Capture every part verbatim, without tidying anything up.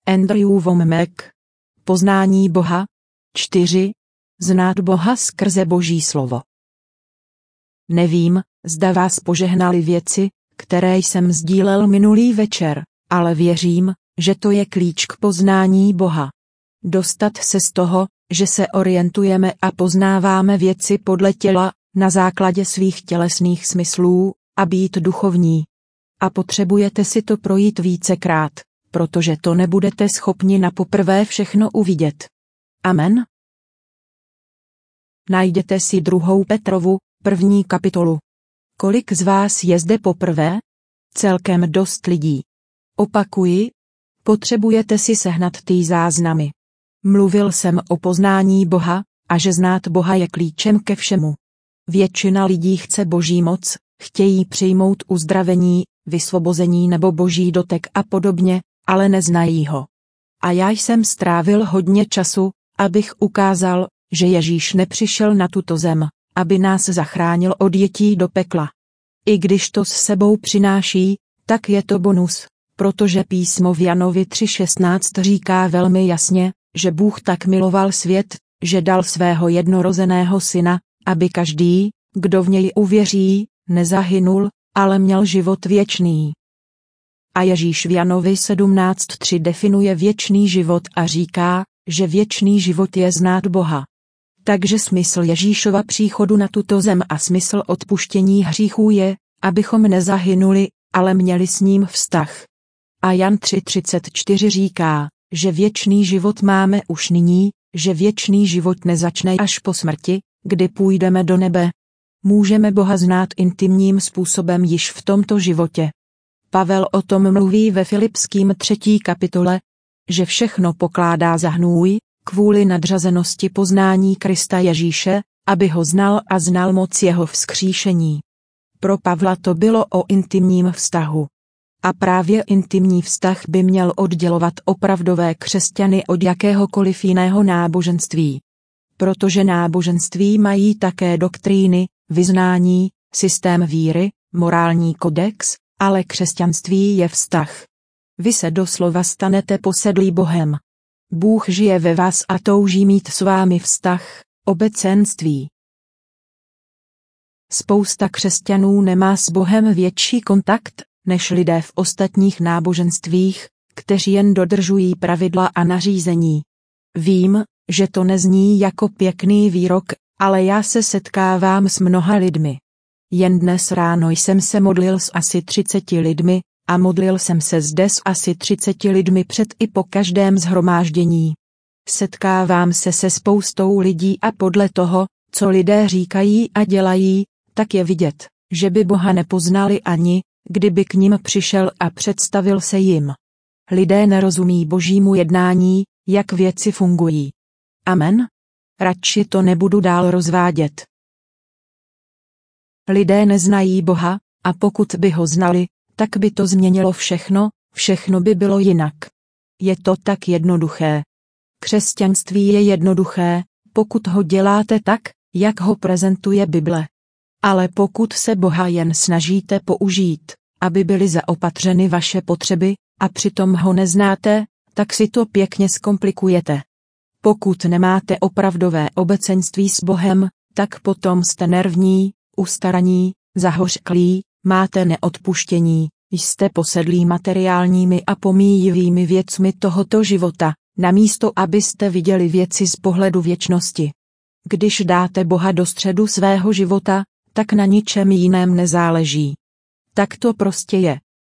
Andrew Wommack. Poznání Boha. čtyři. Znát Boha skrze Boží slovo. Nevím, zda vás požehnaly věci, které jsem sdílel minulý večer, ale věřím, že to je klíč k poznání Boha. Dostat se z toho, že se orientujeme a poznáváme věci podle těla, na základě svých tělesných smyslů, a být duchovní. A potřebujete si to projít vícekrát, protože to nebudete schopni na poprvé všechno uvidět. Amen. Najděte si druhou Petrovu, první kapitolu. Kolik z vás je zde poprvé? Celkem dost lidí. Opakuji, potřebujete si sehnat ty záznamy. Mluvil jsem o poznání Boha, a že znát Boha je klíčem ke všemu. Většina lidí chce Boží moc, chtějí přijmout uzdravení, vysvobození nebo Boží dotek a podobně, ale neznají ho. A já jsem strávil hodně času, abych ukázal, že Ježíš nepřišel na tuto zem, aby nás zachránil od jetí do pekla. I když to s sebou přináší, tak je to bonus, protože písmo v Janovi tři šestnáct říká velmi jasně, že Bůh tak miloval svět, že dal svého jednorozeného syna, aby každý, kdo v něj uvěří, nezahynul, ale měl život věčný. A Ježíš v Janovi sedmnáct tři definuje věčný život a říká, že věčný život je znát Boha. Takže smysl Ježíšova příchodu na tuto zem a smysl odpuštění hříchů je, abychom nezahynuli, ale měli s ním vztah. A Jan tři třicet čtyři říká, že věčný život máme už nyní, že věčný život nezačne až po smrti, kdy půjdeme do nebe. Můžeme Boha znát intimním způsobem již v tomto životě. Pavel o tom mluví ve Filipským třetí kapitole, že všechno pokládá za hnůj, kvůli nadřazenosti poznání Krista Ježíše, aby ho znal a znal moc jeho vzkříšení. Pro Pavla to bylo o intimním vztahu. A právě intimní vztah by měl oddělovat opravdové křesťany od jakéhokoliv jiného náboženství. Protože náboženství mají také doktríny, vyznání, systém víry, morální kodex, ale křesťanství je vztah. Vy se doslova stanete posedlí Bohem. Bůh žije ve vás a touží mít s vámi vztah, obecenství. Spousta křesťanů nemá s Bohem větší kontakt, než lidé v ostatních náboženstvích, kteří jen dodržují pravidla a nařízení. Vím, že to nezní jako pěkný výrok, ale já se setkávám s mnoha lidmi. Jen dnes ráno jsem se modlil s asi třiceti lidmi, a modlil jsem se zde s asi třiceti lidmi před i po každém shromáždění. Setkávám se se spoustou lidí a podle toho, co lidé říkají a dělají, tak je vidět, že by Boha nepoznali ani, kdyby k nim přišel a představil se jim. Lidé nerozumí Božímu jednání, jak věci fungují. Amen? Radši to nebudu dál rozvádět. Lidé neznají Boha, a pokud by ho znali, tak by to změnilo všechno, všechno by bylo jinak. Je to tak jednoduché. Křesťanství je jednoduché, pokud ho děláte tak, jak ho prezentuje Bible. Ale pokud se Boha jen snažíte použít, aby byly zaopatřeny vaše potřeby, a přitom ho neznáte, tak si to pěkně zkomplikujete. Pokud nemáte opravdové obecenství s Bohem, tak potom jste nervní, ustaraní, zahořklí, máte neodpuštění, jste posedlí materiálními a pomíjivými věcmi tohoto života, namísto abyste viděli věci z pohledu věčnosti. Když dáte Boha do středu svého života, tak na ničem jiném nezáleží. Tak to prostě je.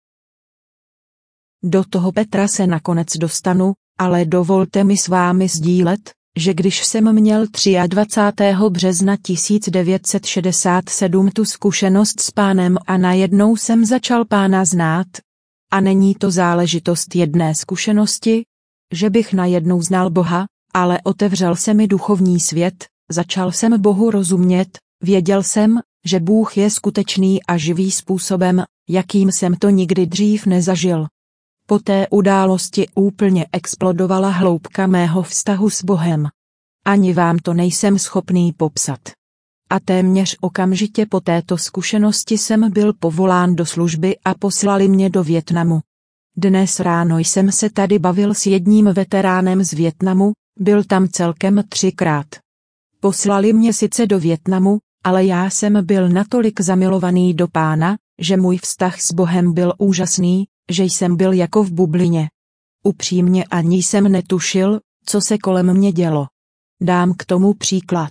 Do toho Petra se nakonec dostanu, ale dovolte mi s vámi sdílet, že když jsem měl dvacátého třetího března tisíc devět set šedesát sedm tu zkušenost s Pánem a najednou jsem začal Pána znát. A není to záležitost jedné zkušenosti, že bych najednou znal Boha, ale otevřel se mi duchovní svět, začal jsem Bohu rozumět, věděl jsem, že Bůh je skutečný a živý způsobem, jakým jsem to nikdy dřív nezažil. Po té události úplně explodovala hloubka mého vztahu s Bohem. Ani vám to nejsem schopný popsat. A téměř okamžitě po této zkušenosti jsem byl povolán do služby a poslali mě do Vietnamu. Dnes ráno jsem se tady bavil s jedním veteránem z Vietnamu, byl tam celkem třikrát. Poslali mě sice do Vietnamu, ale já jsem byl natolik zamilovaný do Pána, že můj vztah s Bohem byl úžasný, že jsem byl jako v bublině. Upřímně ani jsem netušil, co se kolem mě dělo. Dám k tomu příklad.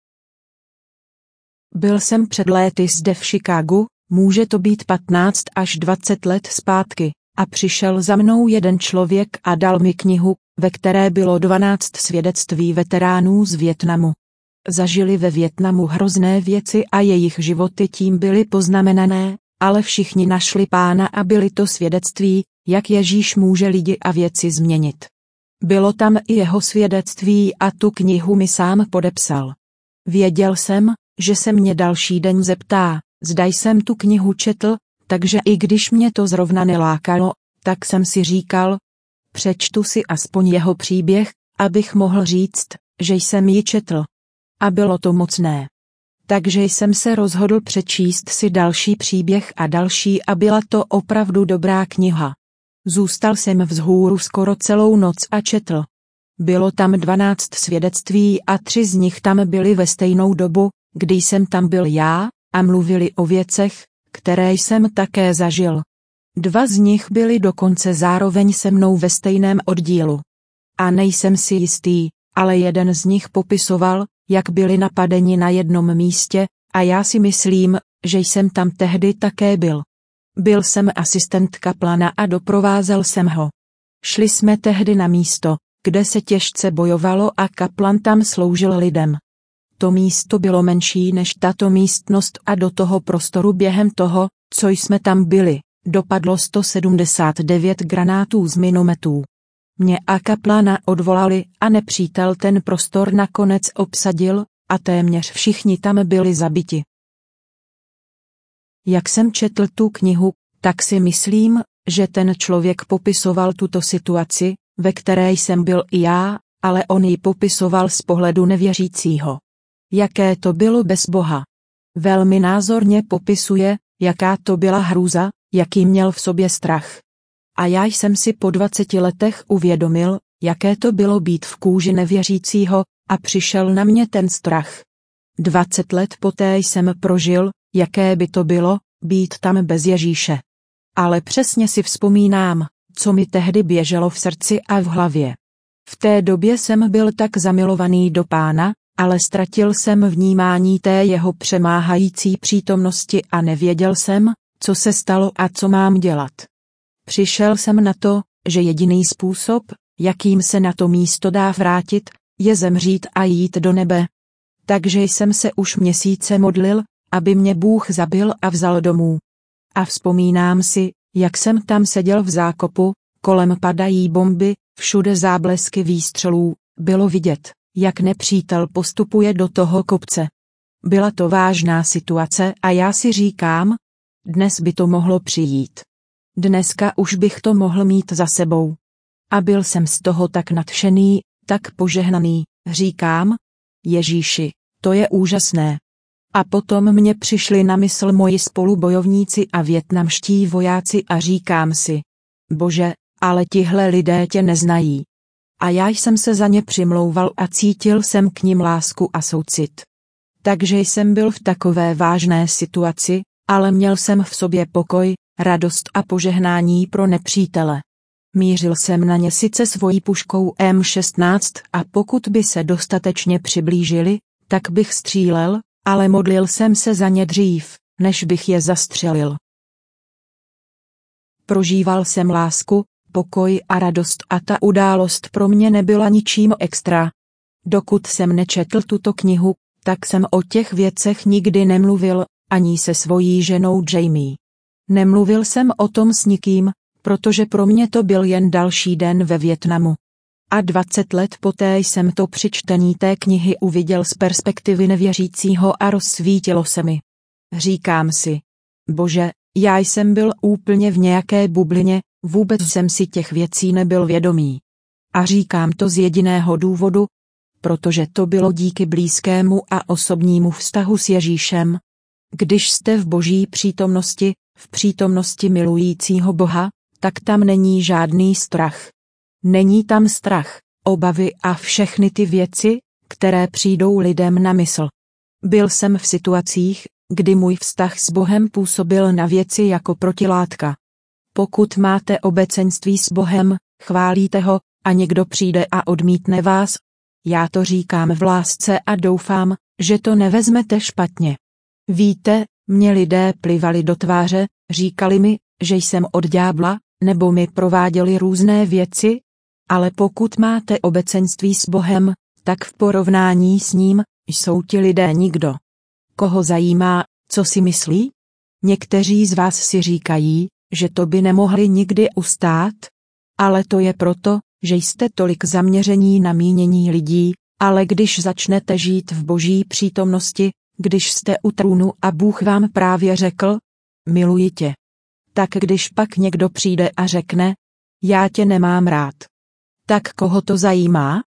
Byl jsem před léty zde v Chicagu, může to být patnáct až dvacet let zpátky, a přišel za mnou jeden člověk a dal mi knihu, ve které bylo dvanáct svědectví veteránů z Vietnamu. Zažili ve Vietnamu hrozné věci a jejich životy tím byly poznamenané, ale všichni našli Pána a byly to svědectví, jak Ježíš může lidi a věci změnit. Bylo tam i jeho svědectví a tu knihu mi sám podepsal. Věděl jsem, že se mě další den zeptá, zda jsem tu knihu četl, takže i když mě to zrovna nelákalo, tak jsem si říkal, přečtu si aspoň jeho příběh, abych mohl říct, že jsem ji četl. A bylo to mocné. Takže jsem se rozhodl přečíst si další příběh a další a byla to opravdu dobrá kniha. Zůstal jsem vzhůru skoro celou noc a četl. Bylo tam dvanáct svědectví a tři z nich tam byly ve stejnou dobu, kdy jsem tam byl já, a mluvili o věcech, které jsem také zažil. Dva z nich byly dokonce zároveň se mnou ve stejném oddílu. A nejsem si jistý, ale jeden z nich popisoval, jak byli napadeni na jednom místě, a já si myslím, že jsem tam tehdy také byl. Byl jsem asistent kaplana a doprovázel jsem ho. Šli jsme tehdy na místo, kde se těžce bojovalo a kaplan tam sloužil lidem. To místo bylo menší než tato místnost a do toho prostoru během toho, co jsme tam byli, dopadlo sto sedmdesát devět granátů z minometů. Mě a kaplana odvolali a nepřítel ten prostor nakonec obsadil a téměř všichni tam byli zabiti. Jak jsem četl tu knihu, tak si myslím, že ten člověk popisoval tuto situaci, ve které jsem byl i já, ale on ji popisoval z pohledu nevěřícího. Jaké to bylo bez Boha. Velmi názorně popisuje, jaká to byla hrůza, jaký měl v sobě strach. A já jsem si po dvaceti letech uvědomil, jaké to bylo být v kůži nevěřícího, a přišel na mě ten strach. Dvacet let poté jsem prožil, jaké by to bylo, být tam bez Ježíše. Ale přesně si vzpomínám, co mi tehdy běželo v srdci a v hlavě. V té době jsem byl tak zamilovaný do Pána, ale ztratil jsem vnímání té jeho přemáhající přítomnosti a nevěděl jsem, co se stalo a co mám dělat. Přišel jsem na to, že jediný způsob, jakým se na to místo dá vrátit, je zemřít a jít do nebe. Takže jsem se už měsíce modlil, aby mě Bůh zabil a vzal domů. A vzpomínám si, jak jsem tam seděl v zákopu, kolem padají bomby, všude záblesky výstřelů, bylo vidět, jak nepřítel postupuje do toho kopce. Byla to vážná situace a já si říkám, dnes by to mohlo přijít. Dneska už bych to mohl mít za sebou. A byl jsem z toho tak nadšený, tak požehnaný, říkám, Ježíši, to je úžasné. A potom mě přišli na mysl moji spolubojovníci a vietnamští vojáci a říkám si, Bože, ale tihle lidé tě neznají. A já jsem se za ně přimlouval a cítil jsem k nim lásku a soucit. Takže jsem byl v takové vážné situaci, ale měl jsem v sobě pokoj, radost a požehnání pro nepřítele. Mířil jsem na ně sice svojí puškou M šestnáct a pokud by se dostatečně přiblížili, tak bych střílel, ale modlil jsem se za ně dřív, než bych je zastřelil. Prožíval jsem lásku, pokoj a radost a ta událost pro mě nebyla ničím extra. Dokud jsem nečetl tuto knihu, tak jsem o těch věcech nikdy nemluvil, ani se svojí ženou Jamie. Nemluvil jsem o tom s nikým, protože pro mě to byl jen další den ve Vietnamu. A dvacet let poté jsem to při čtení té knihy uviděl z perspektivy nevěřícího a rozsvítilo se mi. Říkám si, Bože, já jsem byl úplně v nějaké bublině, vůbec jsem si těch věcí nebyl vědomý. A říkám to z jediného důvodu, protože to bylo díky blízkému a osobnímu vztahu s Ježíšem. Když jste v Boží přítomnosti, v přítomnosti milujícího Boha, tak tam není žádný strach. Není tam strach, obavy a všechny ty věci, které přijdou lidem na mysl. Byl jsem v situacích, kdy můj vztah s Bohem působil na věci jako protilátka. Pokud máte obecenství s Bohem, chválíte ho, a někdo přijde a odmítne vás, já to říkám v lásce a doufám, že to nevezmete špatně. Víte, mě lidé plivali do tváře, říkali mi, že jsem od ďábla, nebo mi prováděli různé věci, ale pokud máte obecenství s Bohem, tak v porovnání s ním jsou ti lidé nikdo. Koho zajímá, co si myslí? Někteří z vás si říkají, že to by nemohli nikdy ustát, ale to je proto, že jste tolik zaměření na mínění lidí, ale když začnete žít v Boží přítomnosti, když jste u trůnu a Bůh vám právě řekl, miluji tě. Tak když pak někdo přijde a řekne, já tě nemám rád. Tak koho to zajímá?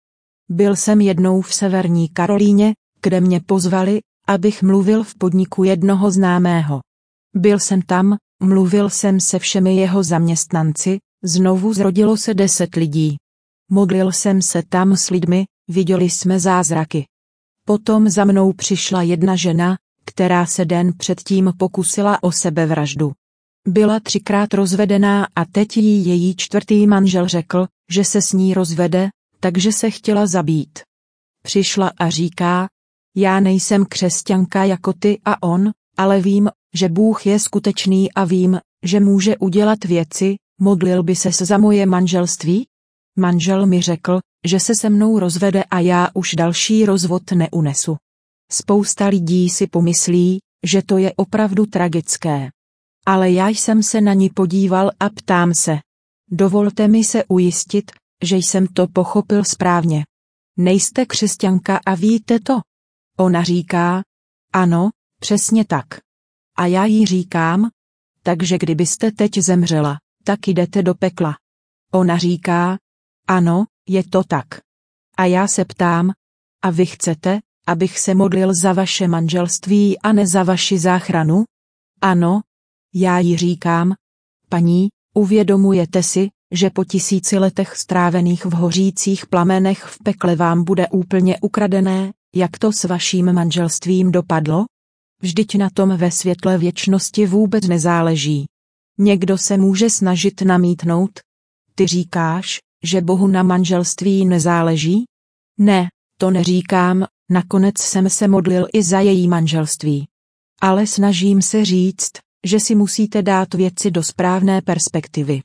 Byl jsem jednou v Severní Karolíně, kde mě pozvali, abych mluvil v podniku jednoho známého. Byl jsem tam, mluvil jsem se všemi jeho zaměstnanci, znovu zrodilo se deset lidí. Modlil jsem se tam s lidmi, viděli jsme zázraky. Potom za mnou přišla jedna žena, která se den předtím pokusila o sebevraždu. Byla třikrát rozvedená a teď jí její čtvrtý manžel řekl, že se s ní rozvede, takže se chtěla zabít. Přišla a říká, já nejsem křesťanka jako ty a on, ale vím, že Bůh je skutečný a vím, že může udělat věci, modlil by ses za moje manželství? Manžel mi řekl, že se se mnou rozvede a já už další rozvod neunesu. Spousta lidí si pomyslí, že to je opravdu tragické. Ale já jsem se na ní podíval a ptám se. Dovolte mi se ujistit, že jsem to pochopil správně. Nejste křesťanka a víte to? Ona říká, ano, přesně tak. A já jí říkám, takže kdybyste teď zemřela, tak jdete do pekla. Ona říká, ano, je to tak. A já se ptám, a vy chcete, abych se modlil za vaše manželství a ne za vaši záchranu? Ano. Já jí říkám, paní, uvědomujete si, že po tisíci letech strávených v hořících plamenech v pekle vám bude úplně ukradené, jak to s vaším manželstvím dopadlo? Vždyť na tom ve světle věčnosti vůbec nezáleží. Někdo se může snažit namítnout. Ty říkáš, že Bohu na manželství nezáleží? Ne, to neříkám, nakonec jsem se modlil i za její manželství. Ale snažím se říct, že si musíte dát věci do správné perspektivy.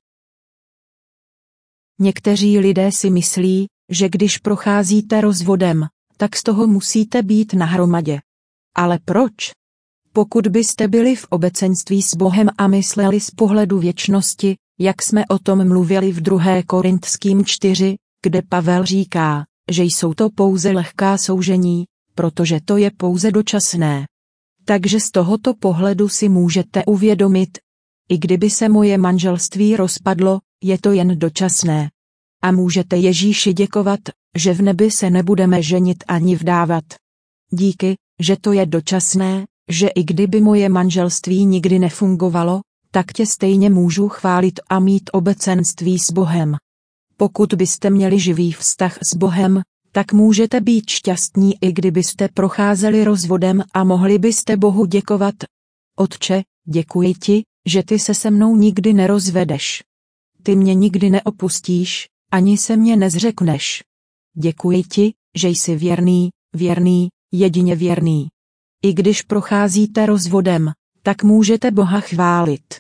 Někteří lidé si myslí, že když procházíte rozvodem, tak z toho musíte být nahromadě. Ale proč? Pokud byste byli v obecenství s Bohem a mysleli z pohledu věčnosti, jak jsme o tom mluvili v druhé Korinským čtyři, kde Pavel říká, že jsou to pouze lehká soužení, protože to je pouze dočasné. Takže z tohoto pohledu si můžete uvědomit, i kdyby se moje manželství rozpadlo, je to jen dočasné. A můžete Ježíši děkovat, že v nebi se nebudeme ženit ani vdávat. Díky, že to je dočasné, že i kdyby moje manželství nikdy nefungovalo, tak tě stejně můžu chválit a mít obecenství s Bohem. Pokud byste měli živý vztah s Bohem, tak můžete být šťastní, i kdybyste procházeli rozvodem a mohli byste Bohu děkovat. Otče, děkuji ti, že ty se se mnou nikdy nerozvedeš. Ty mě nikdy neopustíš, ani se mě nezřekneš. Děkuji ti, že jsi věrný, věrný, jedině věrný. I když procházíte rozvodem, tak můžete Boha chválit.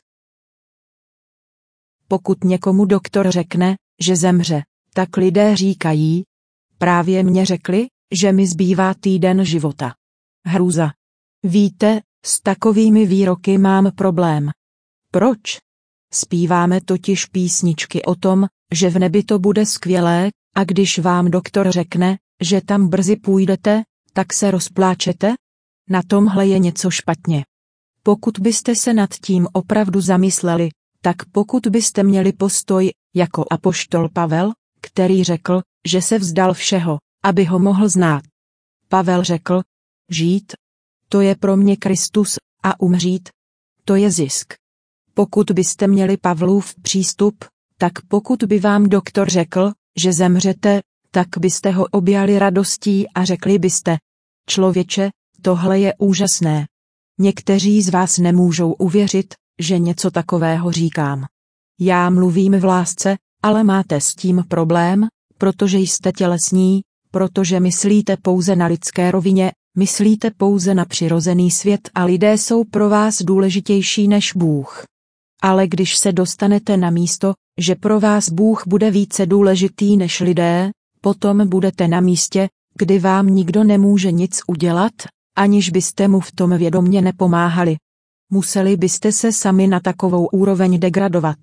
Pokud někomu doktor řekne, že zemře, tak lidé říkají, právě mě řekli, že mi zbývá týden života. Hrůza. Víte, s takovými výroky mám problém. Proč? Zpíváme totiž písničky o tom, že v nebi to bude skvělé, a když vám doktor řekne, že tam brzy půjdete, tak se rozpláčete? Na tomhle je něco špatně. Pokud byste se nad tím opravdu zamysleli, tak pokud byste měli postoj, jako apoštol Pavel, který řekl, že se vzdal všeho, aby ho mohl znát. Pavel řekl, žít, to je pro mě Kristus, a umřít, to je zisk. Pokud byste měli Pavlův přístup, tak pokud by vám doktor řekl, že zemřete, tak byste ho objali radostí a řekli byste: člověče, tohle je úžasné. Někteří z vás nemůžou uvěřit, že něco takového říkám. Já mluvím v lásce, ale máte s tím problém, protože jste tělesní, protože myslíte pouze na lidské rovině, myslíte pouze na přirozený svět a lidé jsou pro vás důležitější než Bůh. Ale když se dostanete na místo, že pro vás Bůh bude více důležitý než lidé, potom budete na místě, kdy vám nikdo nemůže nic udělat, aniž byste mu v tom vědomě nepomáhali. Museli byste se sami na takovou úroveň degradovat.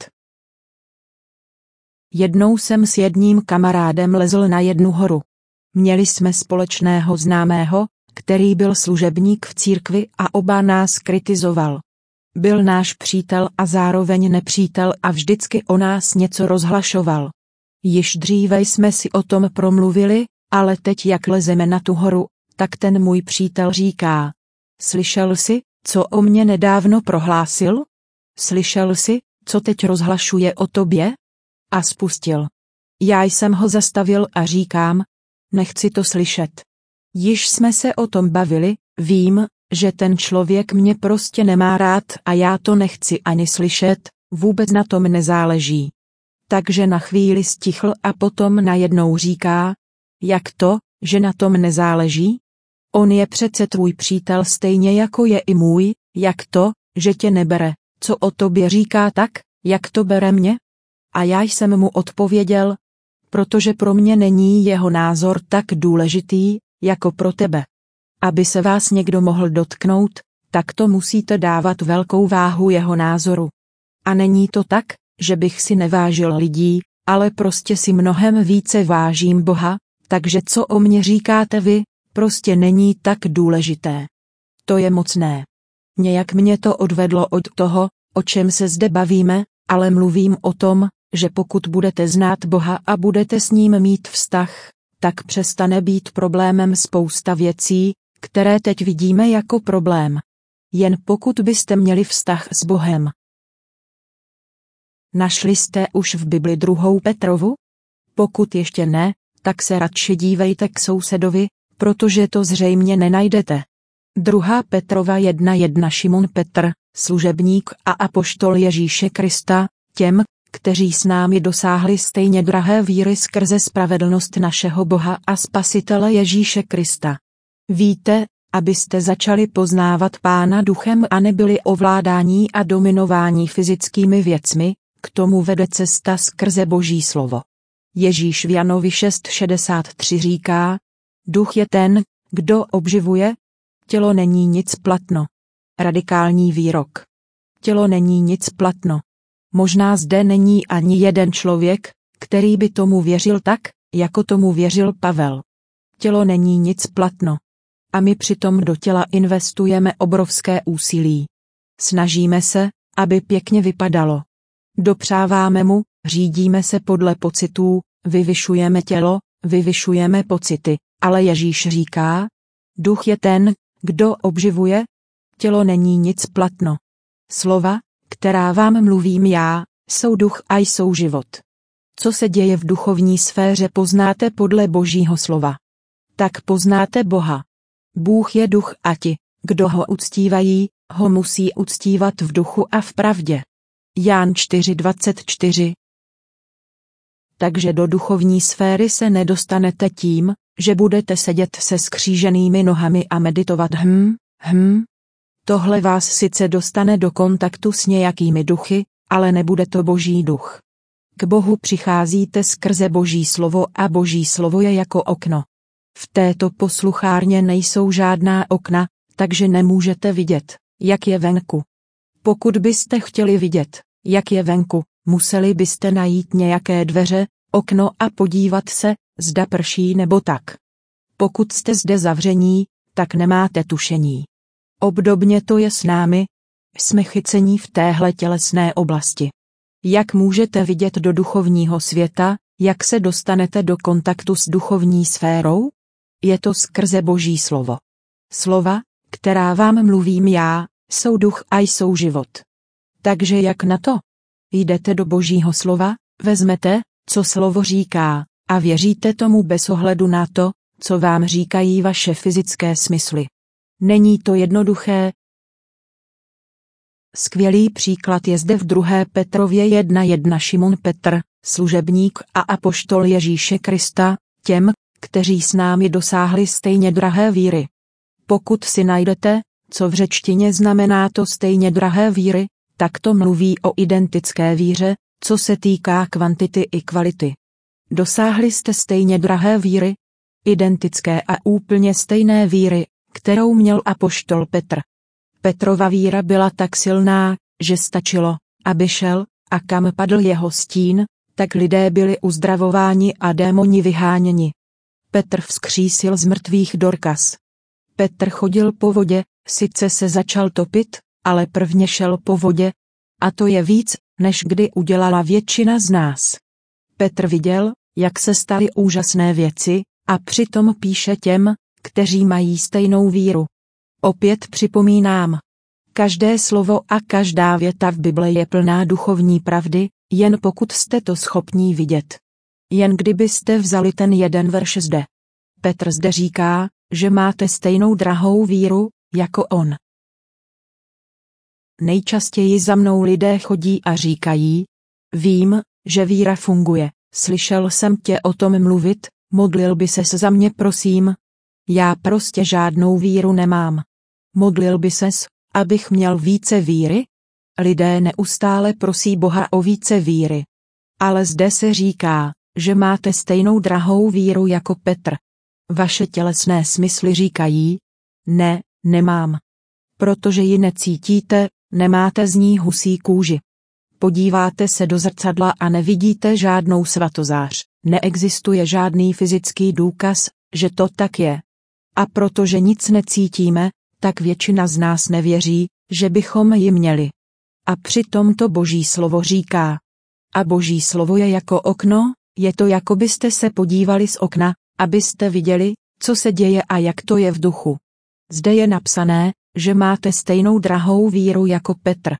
Jednou jsem s jedním kamarádem lezl na jednu horu. Měli jsme společného známého, který byl služebník v církvi a oba nás kritizoval. Byl náš přítel a zároveň nepřítel a vždycky o nás něco rozhlašoval. Již dříve jsme si o tom promluvili, ale teď jak lezeme na tu horu, tak ten můj přítel říká: slyšel jsi, co o mně nedávno prohlásil? Slyšel jsi, co teď rozhlašuje o tobě? A spustil. Já jsem ho zastavil a říkám: nechci to slyšet. Již jsme se o tom bavili, vím, že ten člověk mě prostě nemá rád a já to nechci ani slyšet, vůbec na tom nezáleží. Takže na chvíli stichl a potom najednou říká: jak to, že na tom nezáleží? On je přece tvůj přítel stejně jako je i můj, jak to, že tě nebere, co o tobě říká tak, jak to bere mě? A já jsem mu odpověděl: protože pro mě není jeho názor tak důležitý, jako pro tebe. Aby se vás někdo mohl dotknout, tak to musíte dávat velkou váhu jeho názoru. A není to tak, že bych si nevážil lidí, ale prostě si mnohem více vážím Boha, takže co o mě říkáte vy, prostě není tak důležité. To je mocné. Nějak mě to odvedlo od toho, o čem se zde bavíme, ale mluvím o tom, že pokud budete znát Boha a budete s ním mít vztah, tak přestane být problémem spousta věcí, které teď vidíme jako problém. Jen pokud byste měli vztah s Bohem. Našli jste už v Bibli druhou Petrovu? Pokud ještě ne, tak se radši dívejte k sousedovi, protože to zřejmě nenajdete. druhá Petrova jedna jedna Šimon Petr, služebník a apoštol Ježíše Krista, těm, kteří s námi dosáhli stejně drahé víry skrze spravedlnost našeho Boha a Spasitele Ježíše Krista. Víte, abyste začali poznávat Pána duchem a nebyli ovládání a dominování fyzickými věcmi, k tomu vede cesta skrze Boží slovo. Ježíš v Janovi šest šedesát tři říká: duch je ten, kdo obživuje, tělo není nic platno. Radikální výrok. Tělo není nic platno. Možná zde není ani jeden člověk, který by tomu věřil tak, jako tomu věřil Pavel. Tělo není nic platno. A my přitom do těla investujeme obrovské úsilí. Snažíme se, aby pěkně vypadalo. Dopřáváme mu, řídíme se podle pocitů, vyvyšujeme tělo, vyvyšujeme pocity, ale Ježíš říká: duch je ten, kdo obživuje, tělo není nic platno. Slova, která vám mluvím já, jsou duch a jsou život. Co se děje v duchovní sféře, poznáte podle Božího slova. Tak poznáte Boha. Bůh je duch a ti, kdo ho uctívají, ho musí uctívat v duchu a v pravdě. Jan čtyři dvacet čtyři. Takže do duchovní sféry se nedostanete tím, že budete sedět se skříženými nohami a meditovat hm, hm. Tohle vás sice dostane do kontaktu s nějakými duchy, ale nebude to Boží duch. K Bohu přicházíte skrze Boží slovo a Boží slovo je jako okno. V této posluchárně nejsou žádná okna, takže nemůžete vidět, jak je venku. Pokud byste chtěli vidět, jak je venku, museli byste najít nějaké dveře, okno a podívat se, zda prší nebo tak. Pokud jste zde zavření, tak nemáte tušení. Obdobně to je s námi, jsme chycení v téhle tělesné oblasti. Jak můžete vidět do duchovního světa, jak se dostanete do kontaktu s duchovní sférou? Je to skrze Boží slovo. Slova, která vám mluvím já, jsou duch a jsou život. Takže jak na to? Jdete do Božího slova, vezmete, co slovo říká, a věříte tomu bez ohledu na to, co vám říkají vaše fyzické smysly. Není to jednoduché? Skvělý příklad je zde v druhé Petrově jedna jedna. Šimon Petr, služebník a apoštol Ježíše Krista, těm, kteří s námi dosáhli stejně drahé víry. Pokud si najdete, co v řečtině znamená to stejně drahé víry, tak to mluví o identické víře, co se týká kvantity i kvality. Dosáhli jste stejně drahé víry, identické a úplně stejné víry, kterou měl apoštol Petr. Petrova víra byla tak silná, že stačilo, aby šel, a kam padl jeho stín, tak lidé byli uzdravováni a démoni vyháněni. Petr vzkřísil z mrtvých Dorkas. Petr chodil po vodě, sice se začal topit, ale prvně šel po vodě. A to je víc, než kdy udělala většina z nás. Petr viděl, jak se staly úžasné věci, a přitom píše těm, kteří mají stejnou víru. Opět připomínám. Každé slovo a každá věta v Bibli je plná duchovní pravdy, jen pokud jste to schopní vidět. Jen kdybyste vzali ten jeden verš zde. Petr zde říká, že máte stejnou drahou víru, jako on. Nejčastěji za mnou lidé chodí a říkají, vím, že víra funguje, slyšel jsem tě o tom mluvit, modlil by ses za mě prosím. Já prostě žádnou víru nemám. Modlil by ses, abych měl více víry? Lidé neustále prosí Boha o více víry. Ale zde se říká, že máte stejnou drahou víru jako Petr. Vaše tělesné smysly říkají, ne, nemám. Protože ji necítíte, nemáte z ní husí kůži. Podíváte se do zrcadla a nevidíte žádnou svatozář, neexistuje žádný fyzický důkaz, že to tak je. A protože nic necítíme, tak většina z nás nevěří, že bychom ji měli. A přitom to Boží slovo říká. A Boží slovo je jako okno, je to jako byste se podívali z okna, abyste viděli, co se děje a jak to je v duchu. Zde je napsané, že máte stejnou drahou víru jako Petr.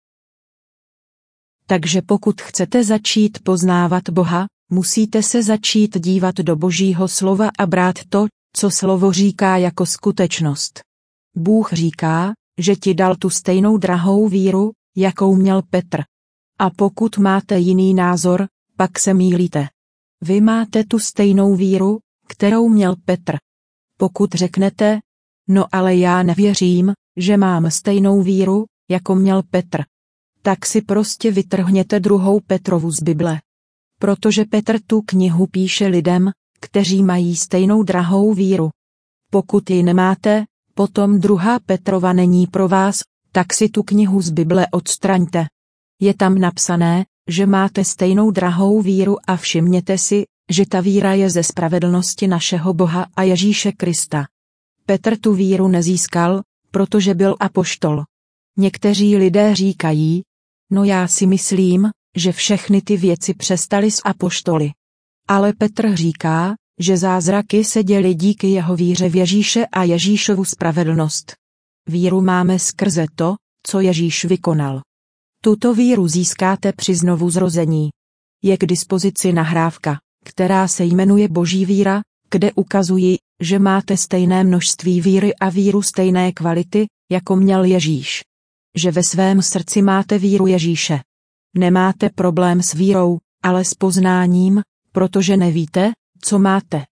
Takže pokud chcete začít poznávat Boha, musíte se začít dívat do Božího slova a brát to, co slovo říká jako skutečnost. Bůh říká, že ti dal tu stejnou drahou víru, jakou měl Petr. A pokud máte jiný názor, pak se mýlíte. Vy máte tu stejnou víru, kterou měl Petr. Pokud řeknete, no ale já nevěřím, že mám stejnou víru, jako měl Petr, tak si prostě vytrhněte druhou Petrovu z Bible. Protože Petr tu knihu píše lidem, kteří mají stejnou drahou víru. Pokud ji nemáte, potom druhá Petrova není pro vás, tak si tu knihu z Bible odstraňte. Je tam napsané, že máte stejnou drahou víru a všimněte si, že ta víra je ze spravedlnosti našeho Boha a Ježíše Krista. Petr tu víru nezískal, protože byl apoštol. Někteří lidé říkají, no já si myslím, že všechny ty věci přestaly s apoštoly. Ale Petr říká, že zázraky se děly díky jeho víře v Ježíše a Ježíšovu spravedlnost. Víru máme skrze to, co Ježíš vykonal. Tuto víru získáte při znovuzrození. Je k dispozici nahrávka, která se jmenuje Boží víra, kde ukazuji, že máte stejné množství víry a víru stejné kvality, jako měl Ježíš. Že ve svém srdci máte víru Ježíše. Nemáte problém s vírou, ale s poznáním, protože nevíte, co máte.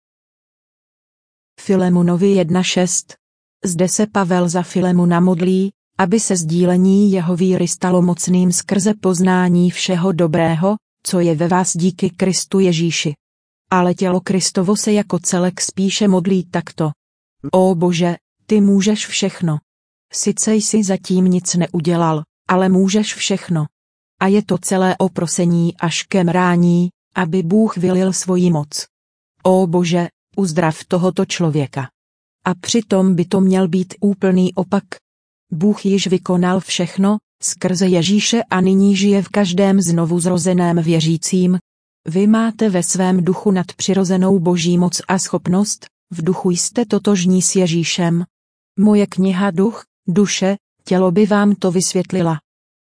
Filemonovi jedna šest. Zde se Pavel za Filemona modlí, aby se sdílení jeho víry stalo mocným skrze poznání všeho dobrého, co je ve vás díky Kristu Ježíši. Ale tělo Kristovo se jako celek spíše modlí takto. Ó Bože, ty můžeš všechno. Sice jsi zatím nic neudělal, ale můžeš všechno. A je to celé o prosení až ke mrání, aby Bůh vylil svoji moc. Ó Bože, uzdrav tohoto člověka. A přitom by to měl být úplný opak. Bůh již vykonal všechno, skrze Ježíše a nyní žije v každém znovuzrozeném věřícím. Vy máte ve svém duchu nadpřirozenou Boží moc a schopnost, v duchu jste totožní s Ježíšem. Moje kniha Duch, duše, tělo by vám to vysvětlila.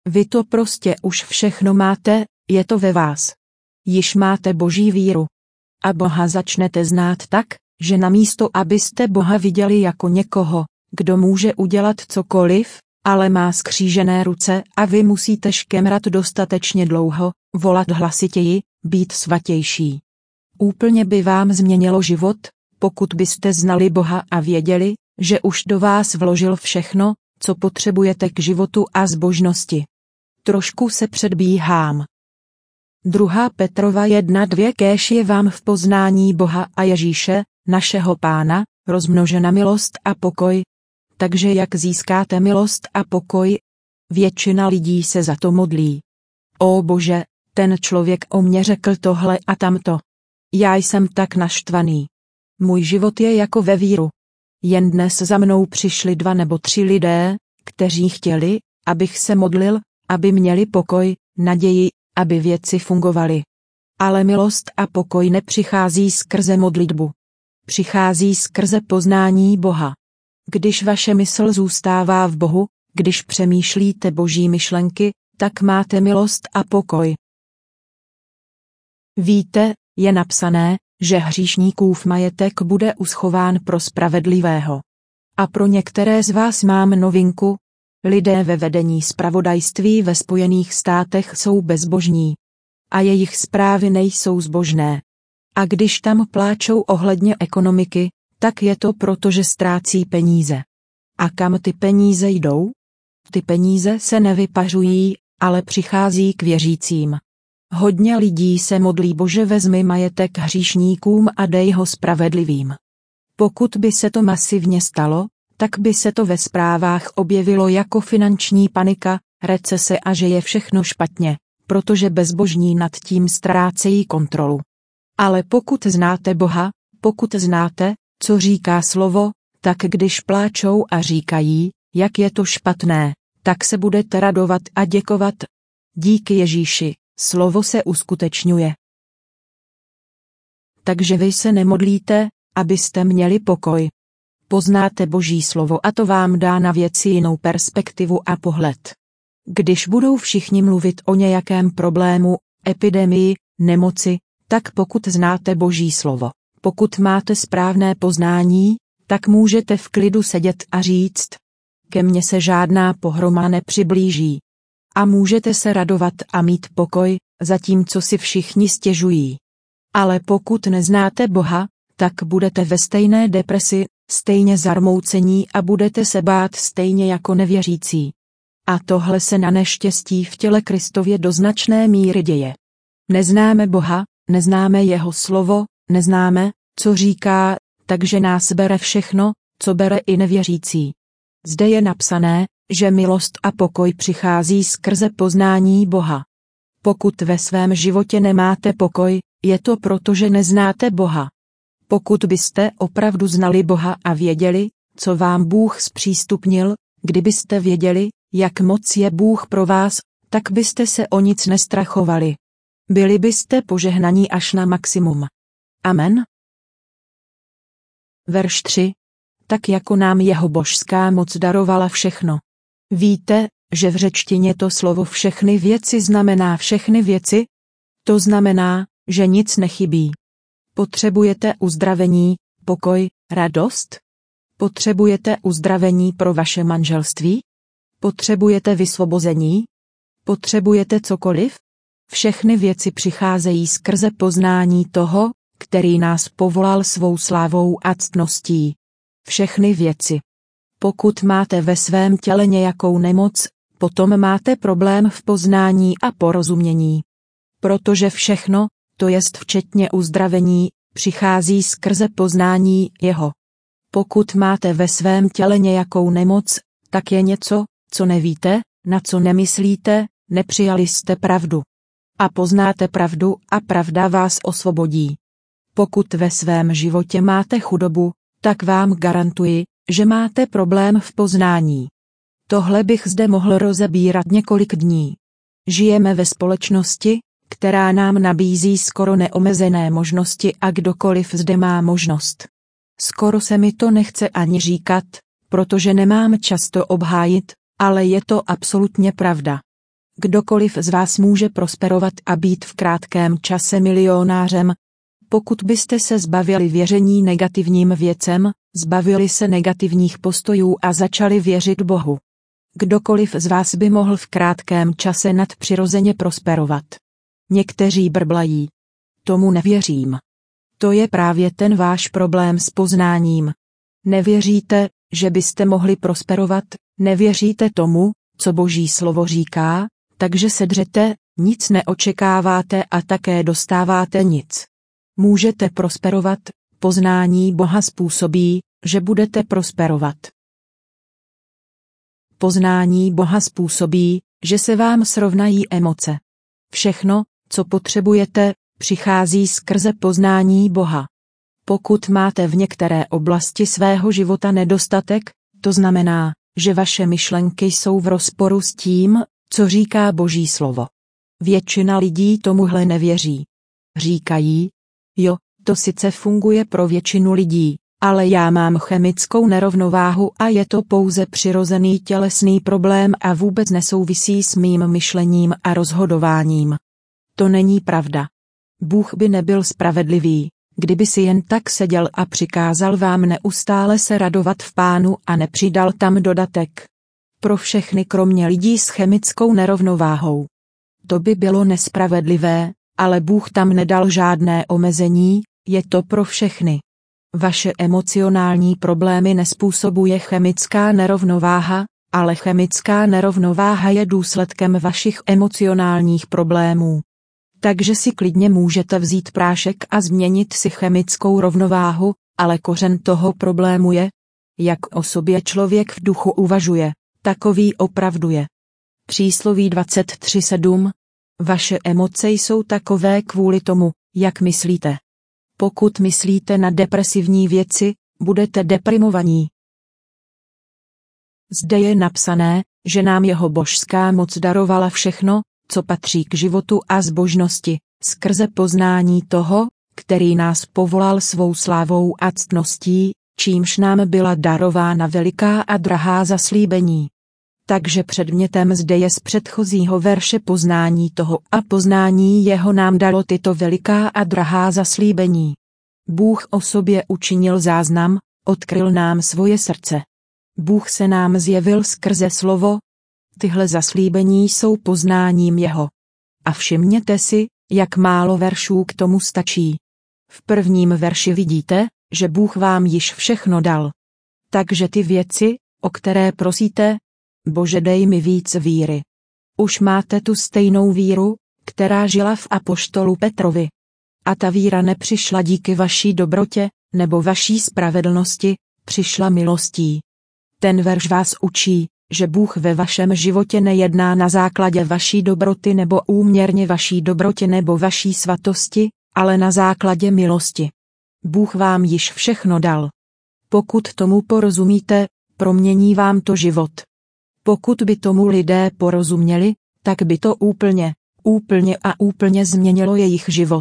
Vy to prostě už všechno máte, je to ve vás. Již máte Boží víru. A Boha začnete znát tak, že namísto abyste Boha viděli jako někoho, kdo může udělat cokoliv, ale má skřížené ruce a vy musíte škemrat dostatečně dlouho, volat hlasitěji, být svatější. Úplně by vám změnilo život, pokud byste znali Boha a věděli, že už do vás vložil všechno, co potřebujete k životu a zbožnosti. Trošku se předbíhám. Druhá Petrova jedna dvě Kéž je vám v poznání Boha a Ježíše, našeho Pána, rozmnožena milost a pokoj. Takže jak získáte milost a pokoj? Většina lidí se za to modlí. Ó Bože, ten člověk o mě řekl tohle a tamto. Já jsem tak naštvaný. Můj život je jako ve víru. Jen dnes za mnou přišli dva nebo tři lidé, kteří chtěli, abych se modlil, aby měli pokoj, naději, aby věci fungovaly. Ale milost a pokoj nepřichází skrze modlitbu. Přichází skrze poznání Boha. Když vaše mysl zůstává v Bohu, když přemýšlíte Boží myšlenky, tak máte milost a pokoj. Víte, je napsané, že hříšníkův majetek bude uschován pro spravedlivého. A pro některé z vás mám novinku. Lidé ve vedení zpravodajství ve Spojených státech jsou bezbožní. A jejich zprávy nejsou zbožné. A když tam pláčou ohledně ekonomiky, tak je to proto, že ztrácí peníze. A kam ty peníze jdou? Ty peníze se nevypařují, ale přichází k věřícím. Hodně lidí se modlí: Bože, vezmi majetek hříšníkům a dej ho spravedlivým. Pokud by se to masivně stalo, tak by se to ve zprávách objevilo jako finanční panika, recese a že je všechno špatně, protože bezbožní nad tím ztrácejí kontrolu. Ale pokud znáte Boha, pokud znáte, co říká slovo, tak když pláčou a říkají, jak je to špatné, tak se budete radovat a děkovat. Díky Ježíši, slovo se uskutečňuje. Takže vy se nemodlíte, abyste měli pokoj. Poznáte Boží slovo a to vám dá na věci jinou perspektivu a pohled. Když budou všichni mluvit o nějakém problému, epidemii, nemoci, tak pokud znáte Boží slovo, pokud máte správné poznání, tak můžete v klidu sedět a říct: ke mně se žádná pohroma nepřiblíží. A můžete se radovat a mít pokoj, zatímco si všichni stěžují. Ale pokud neznáte Boha, tak budete ve stejné depresi, stejně zarmoucení a budete se bát stejně jako nevěřící. A tohle se na neštěstí v těle Kristově do značné míry děje. Neznáme Boha, neznáme jeho slovo, neznáme, co říká, takže nás bere všechno, co bere i nevěřící. Zde je napsané, že milost a pokoj přichází skrze poznání Boha. Pokud ve svém životě nemáte pokoj, je to proto, že neznáte Boha. Pokud byste opravdu znali Boha a věděli, co vám Bůh zpřístupnil, kdybyste věděli, jak moc je Bůh pro vás, tak byste se o nic nestrachovali. Byli byste požehnaní až na maximum. Amen. Verš tři. Tak jako nám jeho božská moc darovala všechno. Víte, že v řečtině to slovo všechny věci znamená všechny věci? To znamená, že nic nechybí. Potřebujete uzdravení, pokoj, radost? Potřebujete uzdravení pro vaše manželství? Potřebujete vysvobození? Potřebujete cokoliv? Všechny věci přicházejí skrze poznání toho, který nás povolal svou slávou a ctností. Všechny věci. Pokud máte ve svém těle nějakou nemoc, potom máte problém v poznání a porozumění. Protože všechno, to jest včetně uzdravení, přichází skrze poznání jeho. Pokud máte ve svém těle nějakou nemoc, tak je něco, co nevíte, na co nemyslíte, nepřijali jste pravdu. A poznáte pravdu a pravda vás osvobodí. Pokud ve svém životě máte chudobu, tak vám garantuji, že máte problém v poznání. Tohle bych zde mohl rozebírat několik dní. Žijeme ve společnosti, která nám nabízí skoro neomezené možnosti a kdokoliv zde má možnost. Skoro se mi to nechce ani říkat, protože nemám čas to obhájit, ale je to absolutně pravda. Kdokoliv z vás může prosperovat a být v krátkém čase milionářem, pokud byste se zbavili věření negativním věcem, zbavili se negativních postojů a začali věřit Bohu. Kdokoliv z vás by mohl v krátkém čase nadpřirozeně prosperovat. Někteří brblají. Tomu nevěřím. To je právě ten váš problém s poznáním. Nevěříte, že byste mohli prosperovat, nevěříte tomu, co Boží slovo říká, takže sedřete, nic neočekáváte a také dostáváte nic. Můžete prosperovat, poznání Boha způsobí, že budete prosperovat. Poznání Boha způsobí, že se vám srovnají emoce. Všechno, co potřebujete, přichází skrze poznání Boha. Pokud máte v některé oblasti svého života nedostatek, to znamená, že vaše myšlenky jsou v rozporu s tím, co říká Boží slovo. Většina lidí tomuhle nevěří. Říkají, jo, to sice funguje pro většinu lidí, ale já mám chemickou nerovnováhu a je to pouze přirozený tělesný problém a vůbec nesouvisí s mým myšlením a rozhodováním. To není pravda. Bůh by nebyl spravedlivý, kdyby si jen tak seděl a přikázal vám neustále se radovat v Pánu a nepřidal tam dodatek. Pro všechny kromě lidí s chemickou nerovnováhou. To by bylo nespravedlivé, ale Bůh tam nedal žádné omezení, je to pro všechny. Vaše emocionální problémy nezpůsobuje chemická nerovnováha, ale chemická nerovnováha je důsledkem vašich emocionálních problémů. Takže si klidně můžete vzít prášek a změnit si chemickou rovnováhu, ale kořen toho problému je, jak o sobě člověk v duchu uvažuje, takový opravdu je. Přísloví dvacet tři sedm. Vaše emoce jsou takové kvůli tomu, jak myslíte. Pokud myslíte na depresivní věci, budete deprimovaní. Zde je napsané, že nám jeho božská moc darovala všechno, co patří k životu a zbožnosti, skrze poznání toho, který nás povolal svou slávou a ctností, čímž nám byla darována veliká a drahá zaslíbení. Takže předmětem zde je z předchozího verše poznání toho a poznání jeho nám dalo tyto veliká a drahá zaslíbení. Bůh o sobě učinil záznam, odkryl nám svoje srdce. Bůh se nám zjevil skrze slovo. Tyhle zaslíbení jsou poznáním jeho. A všimněte si, jak málo veršů k tomu stačí. V prvním verši vidíte, že Bůh vám již všechno dal. Takže ty věci, o které prosíte, Bože, dej mi víc víry. Už máte tu stejnou víru, která žila v apoštolu Petrovi. A ta víra nepřišla díky vaší dobrotě, nebo vaší spravedlnosti, přišla milostí. Ten verš vás učí, že Bůh ve vašem životě nejedná na základě vaší dobroty nebo úměrně vaší dobrotě nebo vaší svatosti, ale na základě milosti. Bůh vám již všechno dal. Pokud tomu porozumíte, promění vám to život. Pokud by tomu lidé porozuměli, tak by to úplně, úplně a úplně změnilo jejich život.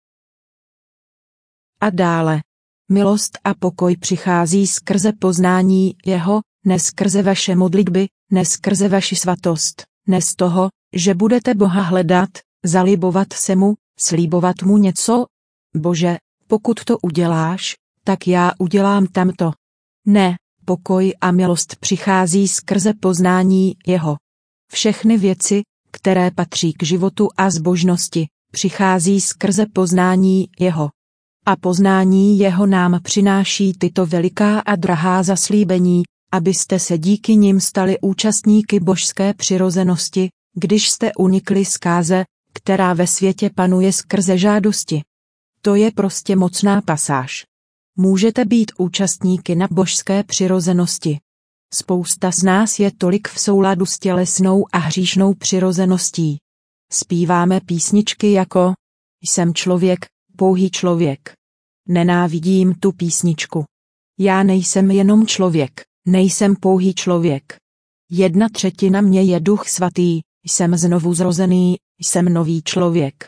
A dále. Milost a pokoj přichází skrze poznání jeho, ne skrze vaše modlitby, ne skrze vaši svatost, ne z toho, že budete Boha hledat, zalibovat se mu, slíbovat mu něco. Bože, pokud to uděláš, tak já udělám tamto. Ne, pokoj a milost přichází skrze poznání jeho. Všechny věci, které patří k životu a zbožnosti, přichází skrze poznání jeho. A poznání jeho nám přináší tyto veliká a drahá zaslíbení, abyste se díky nim stali účastníky božské přirozenosti, když jste unikli zkáze, která ve světě panuje skrze žádosti. To je prostě mocná pasáž. Můžete být účastníky na božské přirozenosti. Spousta z nás je tolik v souladu s tělesnou a hříšnou přirozeností. Zpíváme písničky jako Jsem člověk, pouhý člověk. Nenávidím tu písničku. Já nejsem jenom člověk, nejsem pouhý člověk. Jedna třetina mě je Duch svatý, jsem znovu zrozený, jsem nový člověk.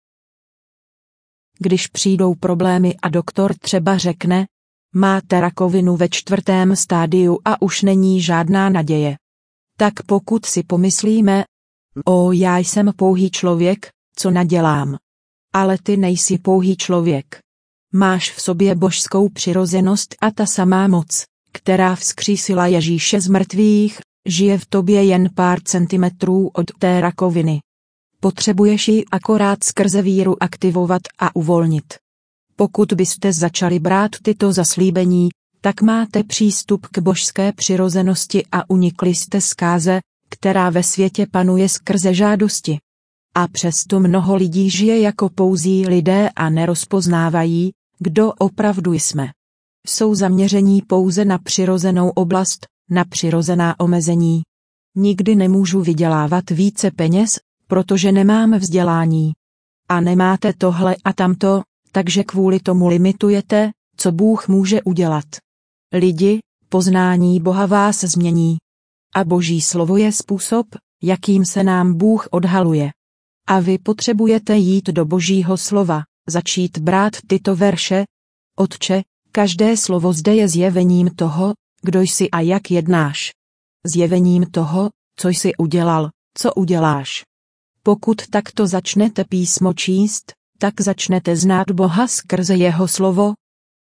Když přijdou problémy a doktor třeba řekne, máte rakovinu ve čtvrtém stádiu a už není žádná naděje. Tak pokud si pomyslíme, O, já jsem pouhý člověk, co nadělám. Ale ty nejsi pouhý člověk. Máš v sobě božskou přirozenost a ta samá moc, která vzkřísila Ježíše z mrtvých, žije v tobě jen pár centimetrů od té rakoviny. Potřebuješ ji akorát skrze víru aktivovat a uvolnit. Pokud byste začali brát tyto zaslíbení, tak máte přístup k božské přirozenosti a unikli jste zkáze, která ve světě panuje skrze žádosti. A přesto mnoho lidí žije jako pouzí lidé a nerozpoznávají, kdo opravdu jsme. Jsou zaměření pouze na přirozenou oblast, na přirozená omezení. Nikdy nemůžu vydělávat více peněz, protože nemám vzdělání. A nemáte tohle a tamto, takže kvůli tomu limitujete, co Bůh může udělat. Lidi, poznání Boha vás změní. A Boží slovo je způsob, jakým se nám Bůh odhaluje. A vy potřebujete jít do Božího slova, začít brát tyto verše. Otče, každé slovo zde je zjevením toho, kdo jsi a jak jednáš. Zjevením toho, co jsi udělal, co uděláš. Pokud takto začnete písmo číst, tak začnete znát Boha skrze jeho slovo.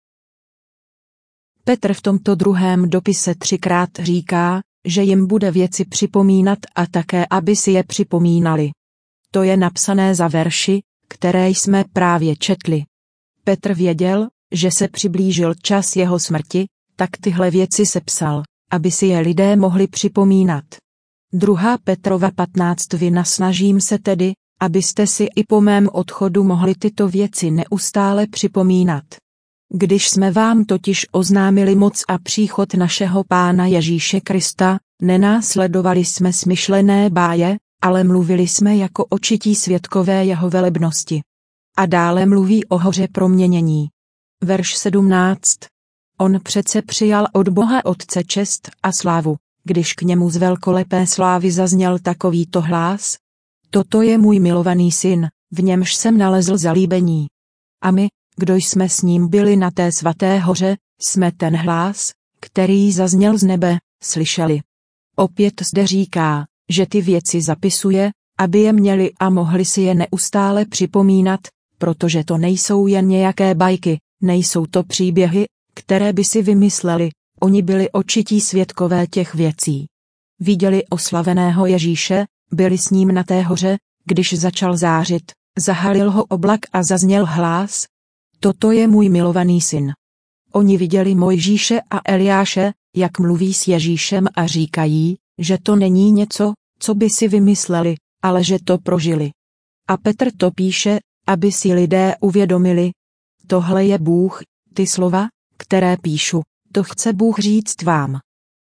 Petr v tomto druhém dopise třikrát říká, že jim bude věci připomínat a také, aby si je připomínali. To je napsané za verši, které jsme právě četli. Petr věděl, že se přiblížil čas jeho smrti, tak tyhle věci sepsal, aby si je lidé mohli připomínat. Druhá Petrova patnáct Vynasnažím se tedy, abyste si i po mém odchodu mohli tyto věci neustále připomínat. Když jsme vám totiž oznámili moc a příchod našeho Pána Ježíše Krista, nenásledovali jsme smyšlené báje, ale mluvili jsme jako očití svědkové jeho velebnosti. A dále mluví o hoře proměnění. Verš sedmnáct. On přece přijal od Boha Otce čest a slávu, když k němu z velkolepé slávy zazněl takovýto hlás. Toto je můj milovaný syn, v němž jsem nalezl zalíbení. A my, kdo jsme s ním byli na té svaté hoře, jsme ten hlas, který zazněl z nebe, slyšeli. Opět zde říká, že ty věci zapisuje, aby je měli a mohli si je neustále připomínat, protože to nejsou jen nějaké bajky, nejsou to příběhy, které by si vymysleli, oni byli očití svědkové těch věcí. Viděli oslaveného Ježíše, byli s ním na té hoře, když začal zářit, zahalil ho oblak a zazněl hlás. Toto je můj milovaný syn. Oni viděli Mojžíše a Eliáše, jak mluví s Ježíšem a říkají, že to není něco, co by si vymysleli, ale že to prožili. A Petr to píše, aby si lidé uvědomili. Tohle je Bůh, ty slova, které píšu, to chce Bůh říct vám.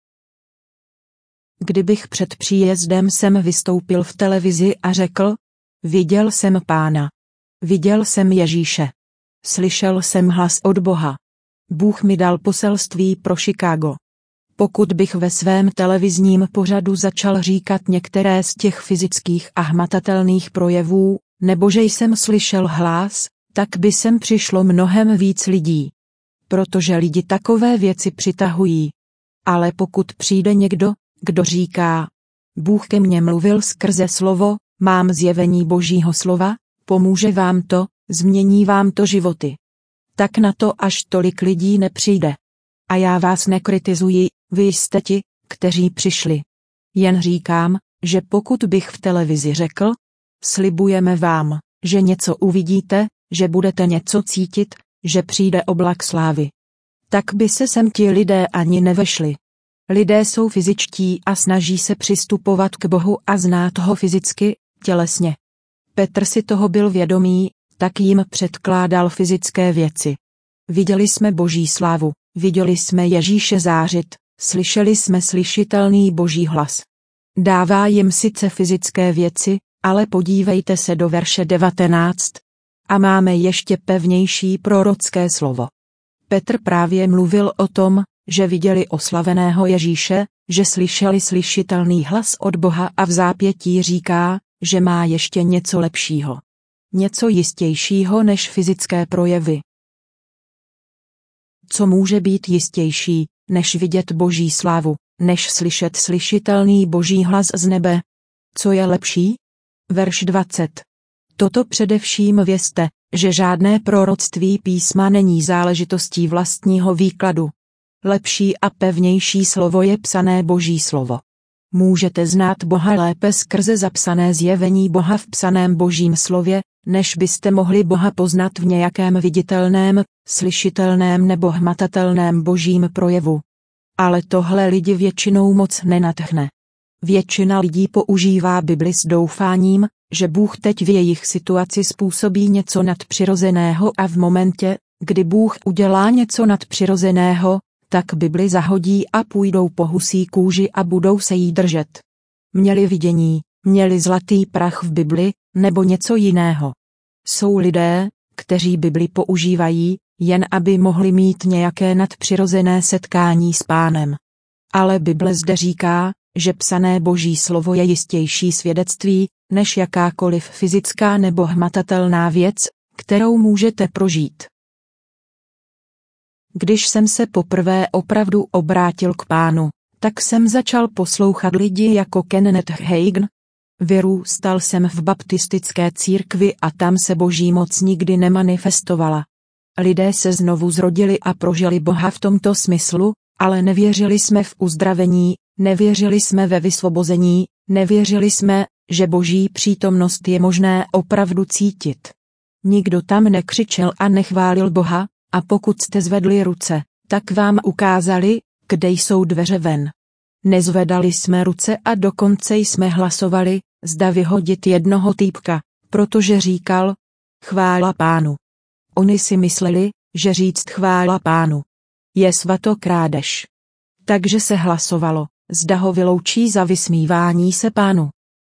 Kdybych před příjezdem sem vystoupil v televizi a řekl, viděl jsem Pána. Viděl jsem Ježíše. Slyšel jsem hlas od Boha. Bůh mi dal poselství pro Chicago. Pokud bych ve svém televizním pořadu začal říkat některé z těch fyzických a hmatatelných projevů, nebo že jsem slyšel hlas, tak by sem přišlo mnohem víc lidí. Protože lidi takové věci přitahují. Ale pokud přijde někdo, kdo říká, Bůh ke mně mluvil skrze slovo, mám zjevení Božího slova, pomůže vám to, změní vám to životy. Tak na to až tolik lidí nepřijde. A já vás nekritizuji, vy jste ti, kteří přišli. Jen říkám, že pokud bych v televizi řekl, slibujeme vám, že něco uvidíte, že budete něco cítit, že přijde oblak slávy. Tak by se sem ti lidé ani nevešli. Lidé jsou fyzičtí a snaží se přistupovat k Bohu a znát ho fyzicky, tělesně. Petr si toho byl vědomý, tak jim předkládal fyzické věci. Viděli jsme Boží slávu, viděli jsme Ježíše zářit, slyšeli jsme slyšitelný Boží hlas. Dává jim sice fyzické věci, ale podívejte se do verše devatenáct. A máme ještě pevnější prorocké slovo. Petr právě mluvil o tom, že viděli oslaveného Ježíše, že slyšeli slyšitelný hlas od Boha a v zápětí říká, že má ještě něco lepšího. Něco jistějšího než fyzické projevy. Co může být jistější, než vidět Boží slávu, než slyšet slyšitelný Boží hlas z nebe? Co je lepší? Verš dvacet. Toto především vězte, že žádné proroctví písma není záležitostí vlastního výkladu. Lepší a pevnější slovo je psané Boží slovo. Můžete znát Boha lépe skrze zapsané zjevení Boha v psaném Božím slově, než byste mohli Boha poznat v nějakém viditelném, slyšitelném nebo hmatatelném Božím projevu. Ale tohle lidi většinou moc nenadchne. Většina lidí používá Bibli s doufáním, že Bůh teď v jejich situaci způsobí něco nadpřirozeného a v momentě, kdy Bůh udělá něco nadpřirozeného, tak Bibli zahodí a půjdou po husí kůži a budou se jí držet. Měli vidění, měli zlatý prach v Bibli, nebo něco jiného. Jsou lidé, kteří Bibli používají, jen aby mohli mít nějaké nadpřirozené setkání s Pánem. Ale Bible zde říká, že psané Boží slovo je jistější svědectví, než jakákoliv fyzická nebo hmatatelná věc, kterou můžete prožít. Když jsem se poprvé opravdu obrátil k Pánu, tak jsem začal poslouchat lidi jako Kenneth Hagin. Vyrůstal jsem v baptistické církvi a tam se Boží moc nikdy nemanifestovala. Lidé se znovu zrodili a prožili Boha v tomto smyslu, ale nevěřili jsme v uzdravení, nevěřili jsme ve vysvobození, nevěřili jsme, že Boží přítomnost je možné opravdu cítit. Nikdo tam nekřičel a nechválil Boha, a pokud jste zvedli ruce, tak vám ukázali, kde jsou dveře ven. Nezvedali jsme ruce a dokonce jsme hlasovali, zda vyhodit jednoho týpka, protože říkal, chvála Pánu. Oni si mysleli, že říct chvála Pánu je svatokrádež. Takže se hlasovalo, zda ho vyloučí za vysmívání se Pánu.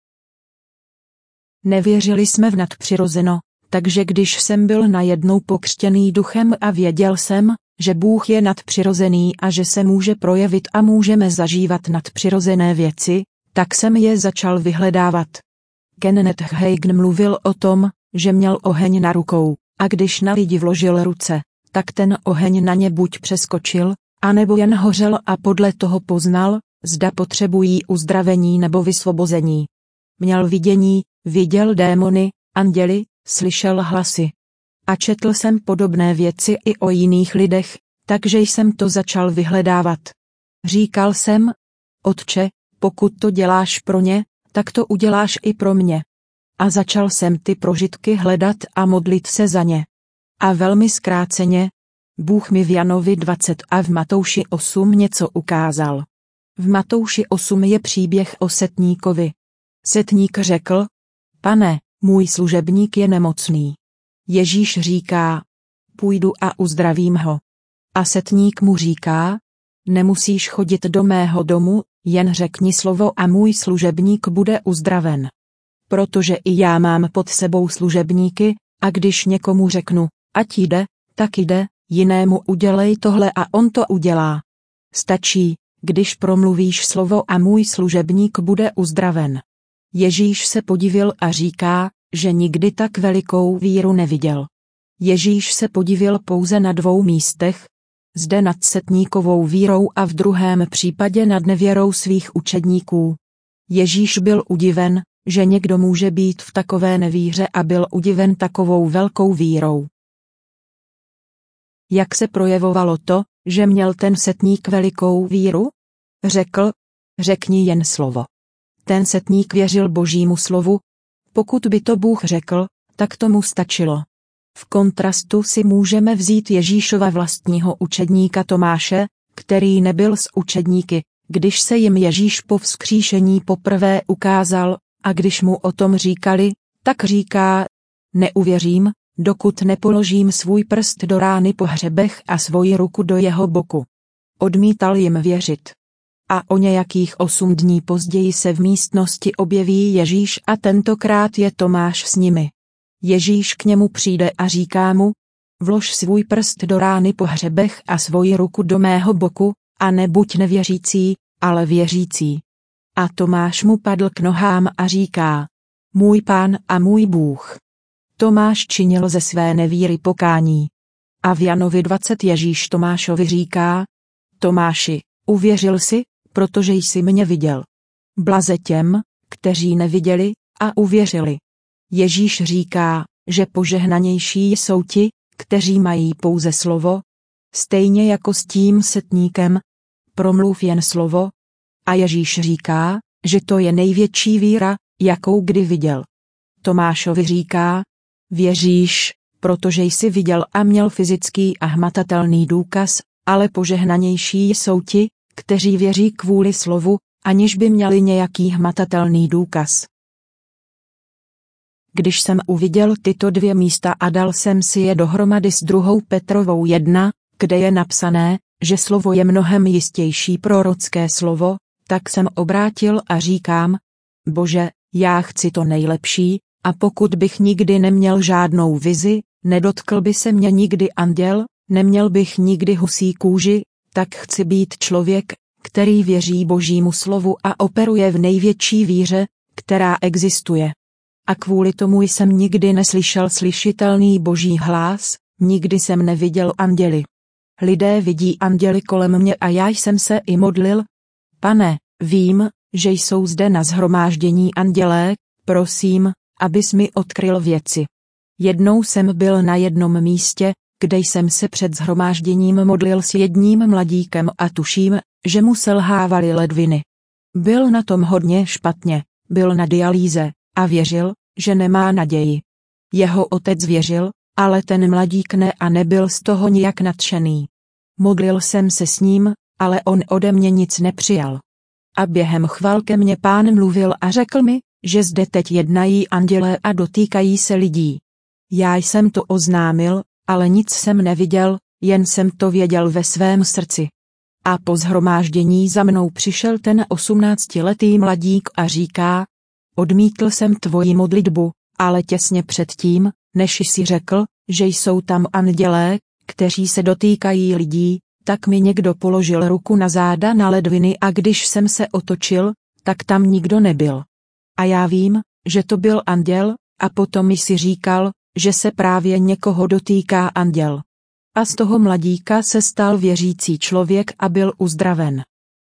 Nevěřili jsme v nadpřirozeno, takže když jsem byl najednou pokřtěný duchem a věděl jsem, že Bůh je nadpřirozený a že se může projevit a můžeme zažívat nadpřirozené věci, tak jsem je začal vyhledávat. Kenneth Hagin mluvil o tom, že měl oheň na rukou, a když na lidi vložil ruce, tak ten oheň na ně buď přeskočil, anebo jen hořel a podle toho poznal, zda potřebují uzdravení nebo vysvobození. Měl vidění, viděl démony, anděli, slyšel hlasy. A četl jsem podobné věci i o jiných lidech, takže jsem to začal vyhledávat. Říkal jsem, Otče, pokud to děláš pro ně, tak to uděláš i pro mě. A začal jsem ty prožitky hledat a modlit se za ně. A velmi zkráceně, Bůh mi v Janovi dvacet a v Matouši osm něco ukázal. V Matouši osm je příběh o setníkovi. Setník řekl, Pane, můj služebník je nemocný. Ježíš říká, půjdu a uzdravím ho. A setník mu říká, nemusíš chodit do mého domu, jen řekni slovo a můj služebník bude uzdraven. Protože i já mám pod sebou služebníky, a když někomu řeknu, ať jde, tak jde, jinému udělej tohle a on to udělá. Stačí, když promluvíš slovo a můj služebník bude uzdraven. Ježíš se podivil a říká, že nikdy tak velikou víru neviděl. Ježíš se podivil pouze na dvou místech, zde nad setníkovou vírou a v druhém případě nad nevěrou svých učedníků. Ježíš byl udiven, že někdo může být v takové nevíře a byl udiven takovou velkou vírou. Jak se projevovalo to, že měl ten setník velikou víru? Řekl, řekni jen slovo. Ten setník věřil Božímu slovu. Pokud by to Bůh řekl, tak tomu stačilo. V kontrastu si můžeme vzít Ježíšova vlastního učedníka Tomáše, který nebyl s učedníky, když se jim Ježíš po vzkříšení poprvé ukázal, a když mu o tom říkali, tak říká, neuvěřím, dokud nepoložím svůj prst do rány po hřebech a svoji ruku do jeho boku. Odmítal jim věřit. A o nějakých osm dní později se v místnosti objeví Ježíš a tentokrát je Tomáš s nimi. Ježíš k němu přijde a říká mu, vlož svůj prst do rány po hřebech a svoji ruku do mého boku, a nebuď nevěřící, ale věřící. A Tomáš mu padl k nohám a říká, můj Pán a můj Bůh. Tomáš činil ze své nevíry pokání. A v Janovi dvacet Ježíš Tomášovi říká, Tomáši, uvěřil jsi, protože jsi mě viděl. Blaze těm, kteří neviděli, a uvěřili. Ježíš říká, že požehnanější jsou ti, kteří mají pouze slovo, stejně jako s tím setníkem. Promluv jen slovo. A Ježíš říká, že to je největší víra, jakou kdy viděl. Tomášovi říká, věříš, protože jsi viděl a měl fyzický a hmatatelný důkaz, ale požehnanější jsou ti, kteří věří kvůli slovu, aniž by měli nějaký hmatatelný důkaz. Když jsem uviděl tyto dvě místa a dal jsem si je dohromady s druhou Petrovou jedna, kde je napsané, že slovo je mnohem jistější prorocké slovo, tak jsem obrátil a říkám, Bože, já chci to nejlepší, a pokud bych nikdy neměl žádnou vizi, nedotkl by se mě nikdy anděl, neměl bych nikdy husí kůži, tak chci být člověk, který věří Božímu slovu a operuje v největší víře, která existuje. A kvůli tomu jsem nikdy neslyšel slyšitelný Boží hlas, nikdy jsem neviděl anděly. Lidé vidí anděly kolem mě a já jsem se i modlil. Pane, vím, že jsou zde na shromáždění andělé, prosím, abys mi odkryl věci. Jednou jsem byl na jednom místě, kde jsem se před shromážděním modlil s jedním mladíkem a tuším, že mu selhávaly ledviny. Byl na tom hodně špatně, byl na dialýze a věřil, že nemá naději. Jeho otec věřil, ale ten mladík ne a nebyl z toho nijak nadšený. Modlil jsem se s ním, ale on ode mě nic nepřijal. A během chvilky mě Pán mluvil a řekl mi, že zde teď jednají andělé a dotýkají se lidí. Já jsem to oznámil, ale nic jsem neviděl, jen jsem to věděl ve svém srdci. A po shromáždění za mnou přišel ten osmnáctiletý mladík a říká, odmítl jsem tvoji modlitbu, ale těsně předtím, než jsi řekl, že jsou tam andělé, kteří se dotýkají lidí, tak mi někdo položil ruku na záda na ledviny a když jsem se otočil, tak tam nikdo nebyl. A já vím, že to byl anděl, a potom jsi říkal, že se právě někoho dotýká anděl. A z toho mladíka se stal věřící člověk a byl uzdraven.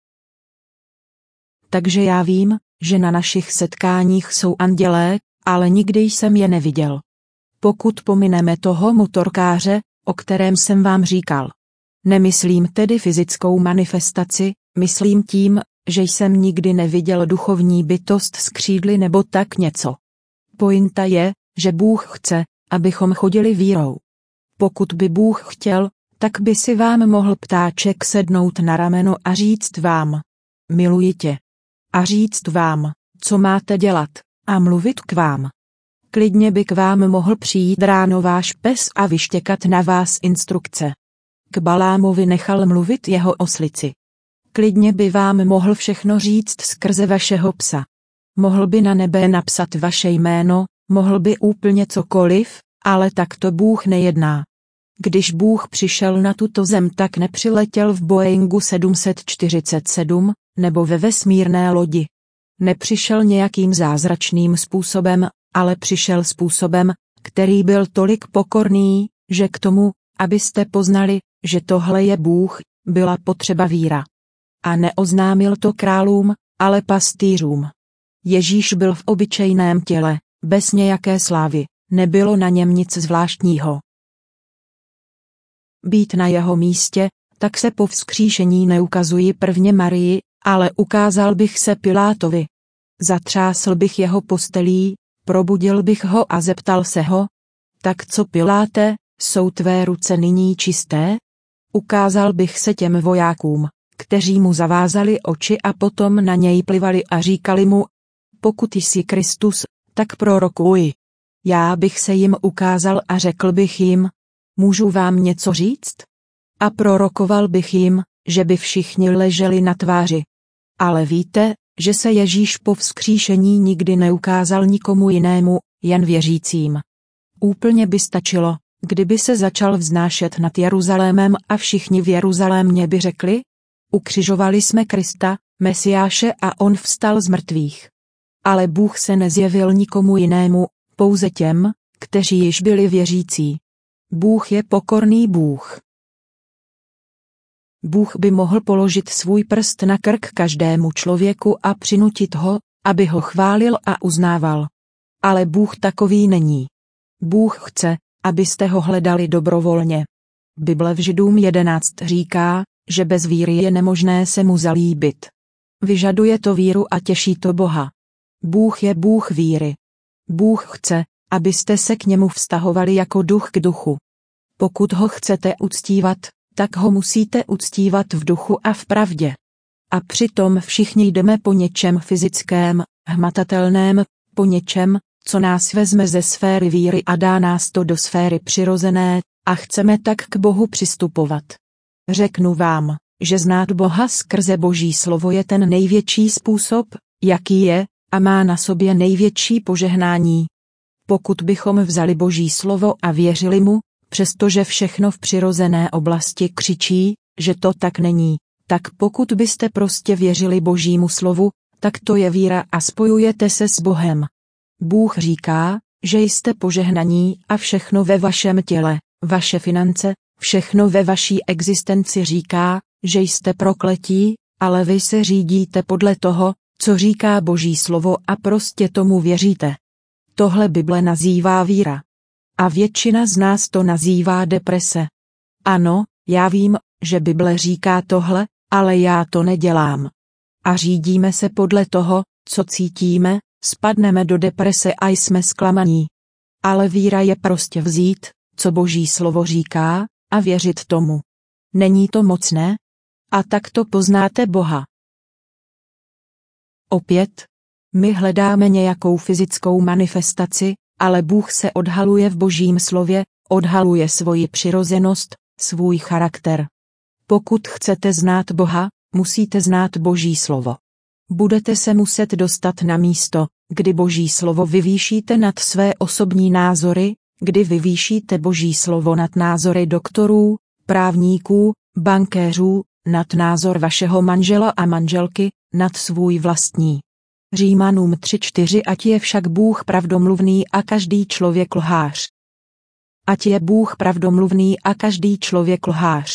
Takže já vím, že na našich setkáních jsou andělé, ale nikdy jsem je neviděl. Pokud pomineme toho motorkáře, o kterém jsem vám říkal. Nemyslím tedy fyzickou manifestaci, myslím tím, že jsem nikdy neviděl duchovní bytost s křídly nebo tak něco. Pointa je, že Bůh chce, abychom chodili vírou. Pokud by Bůh chtěl, tak by si vám mohl ptáček sednout na rameno a říct vám, miluji tě. A říct vám, co máte dělat, a mluvit k vám. Klidně by k vám mohl přijít ráno váš pes a vyštěkat na vás instrukce. K Balámovi nechal mluvit jeho oslici. Klidně by vám mohl všechno říct skrze vašeho psa. Mohl by na nebe napsat vaše jméno, mohl by úplně cokoliv, ale takto Bůh nejedná. Když Bůh přišel na tuto zem, tak nepřiletěl v Boeingu sedm set čtyřicet sedm, nebo ve vesmírné lodi. Nepřišel nějakým zázračným způsobem, ale přišel způsobem, který byl tolik pokorný, že k tomu, abyste poznali, že tohle je Bůh, byla potřeba víra. A neoznámil to králům, ale pastýřům. Ježíš byl v obyčejném těle, bez nějaké slávy, nebylo na něm nic zvláštního. Být na jeho místě, tak se po vzkříšení neukazuji prvně Marii, ale ukázal bych se Pilátovi. Zatřásl bych jeho postelí, probudil bych ho a zeptal se ho, tak co Piláte, jsou tvé ruce nyní čisté? Ukázal bych se těm vojákům, kteří mu zavázali oči a potom na něj plivali a říkali mu, pokud jsi Kristus, tak prorokuj. Já bych se jim ukázal a řekl bych jim, můžu vám něco říct? A prorokoval bych jim, že by všichni leželi na tváři. Ale víte, že se Ježíš po vzkříšení nikdy neukázal nikomu jinému, jen věřícím. Úplně by stačilo, kdyby se začal vznášet nad Jeruzalémem a všichni v Jeruzalémě by řekli, ukřižovali jsme Krista, Mesiáše a on vstal z mrtvých. Ale Bůh se nezjevil nikomu jinému, pouze těm, kteří již byli věřící. Bůh je pokorný Bůh. Bůh by mohl položit svůj prst na krk každému člověku a přinutit ho, aby ho chválil a uznával. Ale Bůh takový není. Bůh chce, abyste ho hledali dobrovolně. Bible v Židům jedenáct říká, že bez víry je nemožné se mu zalíbit. Vyžaduje to víru a těší to Boha. Bůh je Bůh víry. Bůh chce, abyste se k němu vztahovali jako duch k duchu. Pokud ho chcete uctívat, tak ho musíte uctívat v duchu a v pravdě. A přitom všichni jdeme po něčem fyzickém, hmatatelném, po něčem, co nás vezme ze sféry víry a dá nás to do sféry přirozené, a chceme tak k Bohu přistupovat. Řeknu vám, že znát Boha skrze Boží slovo je ten největší způsob, jaký je, a má na sobě největší požehnání. Pokud bychom vzali Boží slovo a věřili mu, přestože všechno v přirozené oblasti křičí, že to tak není, tak pokud byste prostě věřili Božímu slovu, tak to je víra a spojujete se s Bohem. Bůh říká, že jste požehnaní a všechno ve vašem těle, vaše finance, všechno ve vaší existenci říká, že jste prokletí, ale vy se řídíte podle toho, co říká Boží slovo a prostě tomu věříte. Tohle Bible nazývá víra. A většina z nás to nazývá deprese. Ano, já vím, že Bible říká tohle, ale já to nedělám. A řídíme se podle toho, co cítíme, spadneme do deprese a jsme zklamaní. Ale víra je prostě vzít, co Boží slovo říká, a věřit tomu. Není to mocné? A tak to poznáte Boha. Opět, my hledáme nějakou fyzickou manifestaci, ale Bůh se odhaluje v Božím slově, odhaluje svoji přirozenost, svůj charakter. Pokud chcete znát Boha, musíte znát Boží slovo. Budete se muset dostat na místo, kdy Boží slovo vyvýšíte nad své osobní názory, kdy vyvýšíte Boží slovo nad názory doktorů, právníků, bankéřů, nad názor vašeho manžela a manželky, nad svůj vlastní. Římanům tři čtyři Ať je však Bůh pravdomluvný a každý člověk lhář. Ať je Bůh pravdomluvný a každý člověk lhář.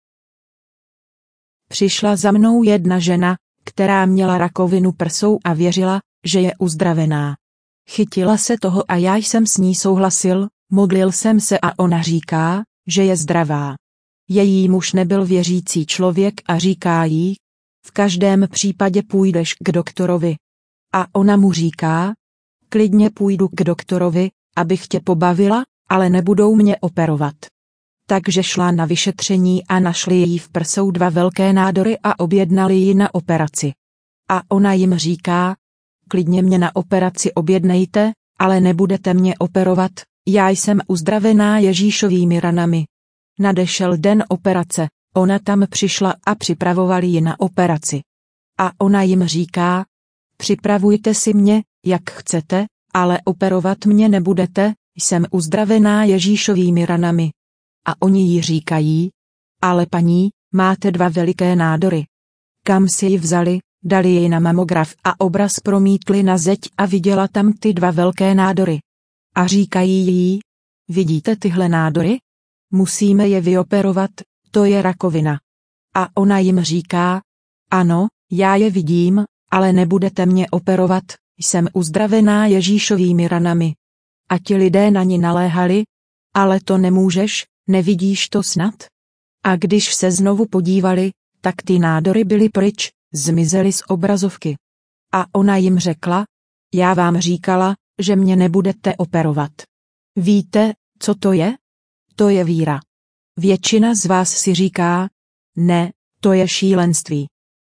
Přišla za mnou jedna žena, která měla rakovinu prsou a věřila, že je uzdravená. Chytila se toho a já jsem s ní souhlasil, modlil jsem se a ona říká, že je zdravá. Její muž nebyl věřící člověk a říká jí, v každém případě půjdeš k doktorovi. A ona mu říká, klidně půjdu k doktorovi, abych tě pobavila, ale nebudou mě operovat. Takže šla na vyšetření a našli jí v prsou dva velké nádory a objednali ji na operaci. A ona jim říká, klidně mě na operaci objednejte, ale nebudete mě operovat, já jsem uzdravená Ježíšovými ranami. Nadešel den operace, ona tam přišla a připravovali ji na operaci. A ona jim říká, připravujte si mě, jak chcete, ale operovat mě nebudete, jsem uzdravená Ježíšovými ranami. A oni jí říkají, ale paní, máte dva veliké nádory. Kam si ji vzali, dali jej na mamograf a obraz promítli na zeď a viděla tam ty dva velké nádory. A říkají jí, vidíte tyhle nádory? Musíme je vyoperovat, to je rakovina. A ona jim říká, ano, já je vidím, ale nebudete mě operovat, jsem uzdravená Ježíšovými ranami. A ti lidé na ní naléhali, ale to nemůžeš, nevidíš to snad? A když se znovu podívali, tak ty nádory byly pryč, zmizely z obrazovky. A ona jim řekla, já vám říkala, že mě nebudete operovat. Víte, co to je? To je víra. Většina z vás si říká, ne, to je šílenství.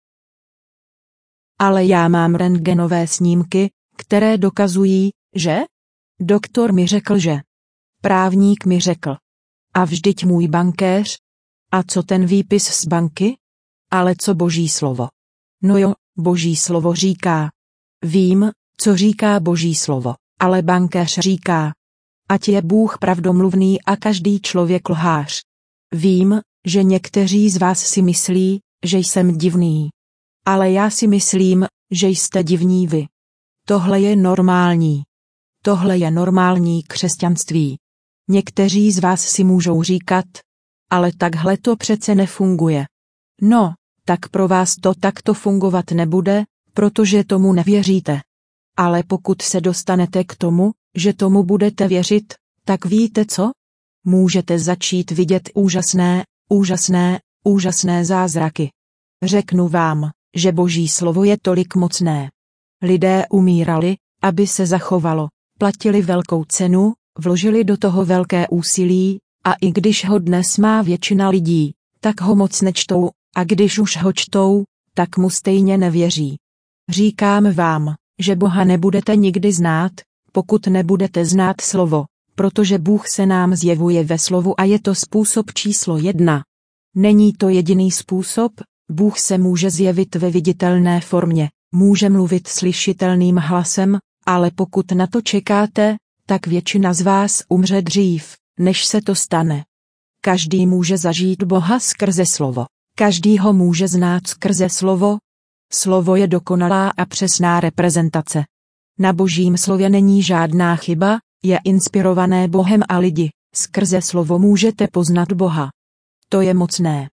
Ale já mám rentgenové snímky, které dokazují, že? Doktor mi řekl, že. Právník mi řekl. A vždyť můj bankéř? A co ten výpis z banky? Ale co Boží slovo? No jo, Boží slovo říká. Vím, co říká Boží slovo, ale bankéř říká. Ať je Bůh pravdomluvný a každý člověk lhář. Vím, že někteří z vás si myslí, že jsem divný. Ale já si myslím, že jste divní vy. Tohle je normální. Tohle je normální křesťanství. Někteří z vás si můžou říkat, ale takhle to přece nefunguje. No, tak pro vás to takto fungovat nebude, protože tomu nevěříte. ale pokud se dostanete k tomu, že tomu budete věřit, tak víte co? Můžete začít vidět úžasné, úžasné, úžasné zázraky. Řeknu vám, že Boží slovo je tolik mocné. Lidé umírali, aby se zachovalo, platili velkou cenu, vložili do toho velké úsilí, a i když ho dnes má většina lidí, tak ho moc nečtou, a když už ho čtou, tak mu stejně nevěří. Říkám vám, že Boha nebudete nikdy znát, pokud nebudete znát slovo, protože Bůh se nám zjevuje ve slovu a je to způsob číslo jedna. Není to jediný způsob, Bůh se může zjevit ve viditelné formě, může mluvit slyšitelným hlasem, ale pokud na to čekáte, tak většina z vás umře dřív, než se to stane. Každý může zažít Boha skrze slovo. Každý ho může znát skrze slovo. Slovo je dokonalá a přesná reprezentace. Na Božím slově není žádná chyba, je inspirované Bohem a lidi. Skrze slovo můžete poznat Boha. To je mocné.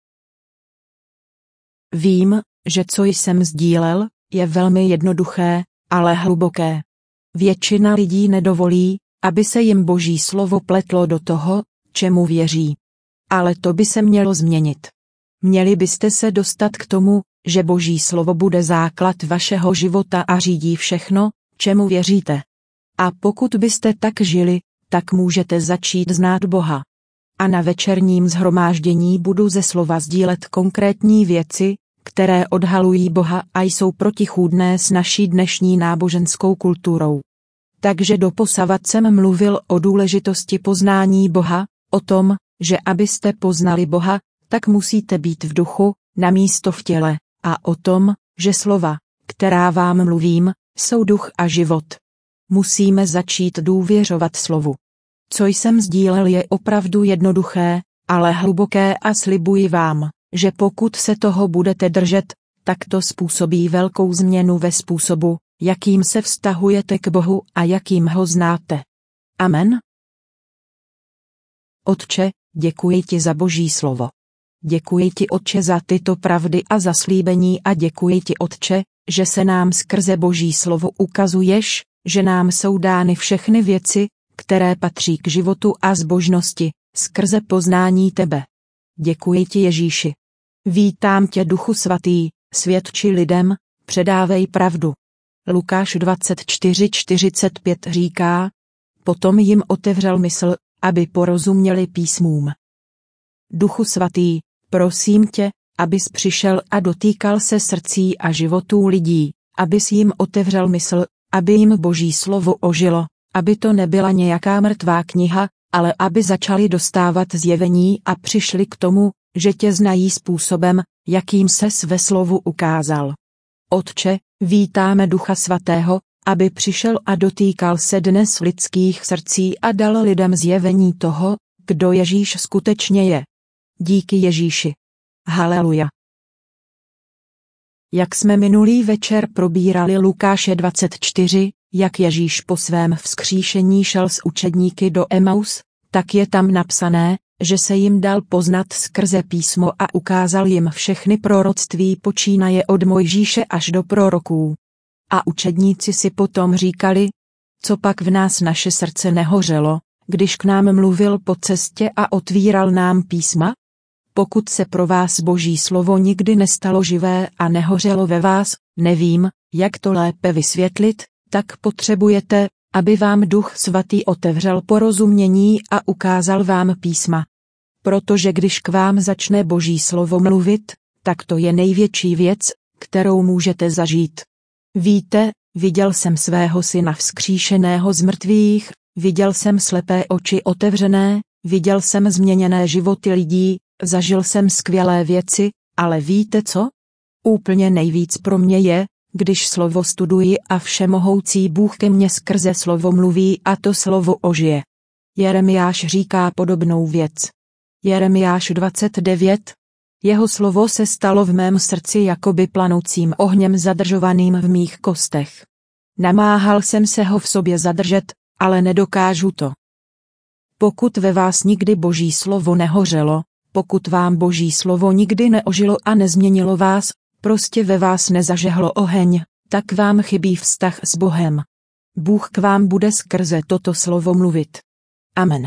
Vím, že co jsem sdílel, je velmi jednoduché, ale hluboké. Většina lidí nedovolí, aby se jim Boží slovo pletlo do toho, čemu věří. Ale to by se mělo změnit. Měli byste se dostat k tomu, že Boží slovo bude základ vašeho života a řídí všechno, čemu věříte. A pokud byste tak žili, tak můžete začít znát Boha. A na večerním shromáždění budu ze slova sdílet konkrétní věci, které odhalují Boha a jsou protichůdné s naší dnešní náboženskou kulturou. Takže doposavad jsem mluvil o důležitosti poznání Boha, o tom, že abyste poznali Boha, tak musíte být v duchu, namísto v těle, a o tom, že slova, která vám mluvím, jsou duch a život. Musíme začít důvěřovat slovu. Co jsem sdílel je opravdu jednoduché, ale hluboké a slibuji vám, že pokud se toho budete držet, tak to způsobí velkou změnu ve způsobu, jakým se vztahujete k Bohu a jakým ho znáte. Amen. Otče, děkuji ti za Boží slovo. Děkuji ti, Otče, za tyto pravdy a zaslíbení a děkuji ti, Otče, že se nám skrze Boží slovo ukazuješ, že nám jsou dány všechny věci, které patří k životu a zbožnosti, skrze poznání tebe. Děkuji ti, Ježíši. Vítám tě, Duchu svatý, svědči lidem, předávej pravdu. Lukáš dvacet čtyři čtyřicet pět říká, potom jim otevřel mysl, aby porozuměli písmům. Duchu svatý, prosím tě, abys přišel a dotýkal se srdcí a životů lidí, abys jim otevřel mysl, aby jim Boží slovo ožilo, aby to nebyla nějaká mrtvá kniha, ale aby začali dostávat zjevení a přišli k tomu, že tě znají způsobem, jakým ses ve slovu ukázal. Otče, vítáme Ducha svatého, aby přišel a dotýkal se dnes lidských srdcí a dal lidem zjevení toho, kdo Ježíš skutečně je. Díky Ježíši. Haleluja. Jak jsme minulý večer probírali Lukáše dvacet čtyři, jak Ježíš po svém vzkříšení šel s učedníky do Emaus, tak je tam napsané, že se jim dal poznat skrze písmo a ukázal jim všechny proroctví počínaje od Mojžíše až do proroků. A učedníci si potom říkali, co pak v nás naše srdce nehořelo, když k nám mluvil po cestě a otvíral nám písma? Pokud se pro vás Boží slovo nikdy nestalo živé a nehořelo ve vás, nevím, jak to lépe vysvětlit, tak potřebujete, aby vám Duch svatý otevřel porozumění a ukázal vám písma. Protože když k vám začne Boží slovo mluvit, tak to je největší věc, kterou můžete zažít. Víte, viděl jsem svého syna vzkříšeného z mrtvých, viděl jsem slepé oči otevřené, viděl jsem změněné životy lidí, zažil jsem skvělé věci, ale víte co? Úplně nejvíc pro mě je, když slovo studuji a všemohoucí Bůh ke mně skrze slovo mluví a to slovo ožije. Jeremiáš říká podobnou věc. Jeremiáš dvacet devět. Jeho slovo se stalo v mém srdci jakoby planoucím ohněm zadržovaným v mých kostech. Namáhal jsem se ho v sobě zadržet, ale nedokážu to. Pokud ve vás nikdy Boží slovo nehořelo, pokud vám Boží slovo nikdy neožilo a nezměnilo vás, prostě ve vás nezažehlo oheň, tak vám chybí vztah s Bohem. Bůh k vám bude skrze toto slovo mluvit. Amen.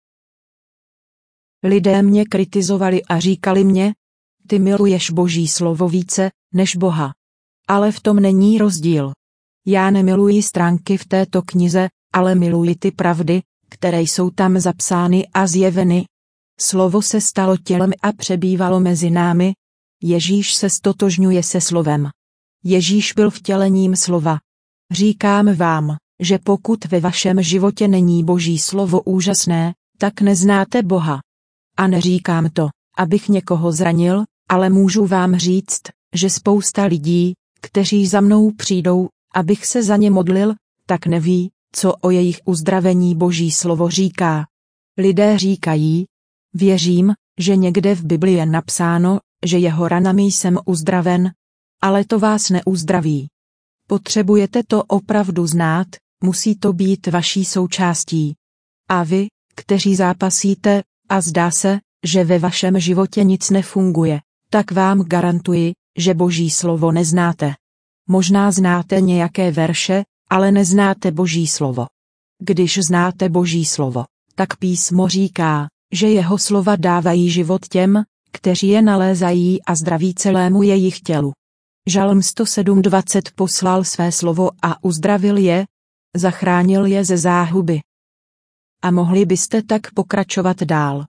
Lidé mě kritizovali a říkali mě, ty miluješ Boží slovo více, než Boha. Ale v tom není rozdíl. Já nemiluji stránky v této knize, ale miluji ty pravdy, které jsou tam zapsány a zjeveny. Slovo se stalo tělem a přebývalo mezi námi. Ježíš se stotožňuje se slovem. Ježíš byl vtělením slova. Říkám vám, že pokud ve vašem životě není Boží slovo úžasné, tak neznáte Boha. A neříkám to, abych někoho zranil, ale můžu vám říct, že spousta lidí, kteří za mnou přijdou, abych se za ně modlil, tak neví, co o jejich uzdravení Boží slovo říká. Lidé říkají, věřím, že někde v Biblii je napsáno, že jeho ranami jsem uzdraven, ale to vás neuzdraví. Potřebujete to opravdu znát, musí to být vaší součástí. A vy, kteří zápasíte, a zdá se, že ve vašem životě nic nefunguje, tak vám garantuji, že Boží slovo neznáte. Možná znáte nějaké verše, ale neznáte Boží slovo. Když znáte Boží slovo, tak písmo říká, že jeho slova dávají život těm, kteří je nalézají a zdraví celému jejich tělu. Žalm sto sedm dvacet poslal své slovo a uzdravil je, zachránil je ze záhuby. A mohli byste tak pokračovat dál.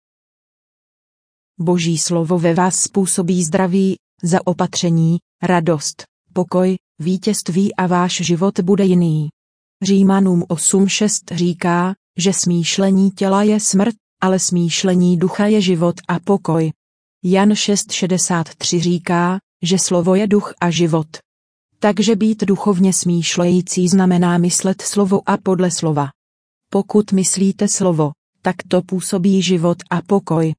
Boží slovo ve vás způsobí zdraví, zaopatření, radost, pokoj, vítězství a váš život bude jiný. Římanům osm šest říká, že smýšlení těla je smrt, ale smýšlení ducha je život a pokoj. Jan šest šedesát tři říká, že slovo je duch a život. Takže být duchovně smýšlející znamená myslet slovo a podle slova. Pokud myslíte slovo, tak to působí život a pokoj.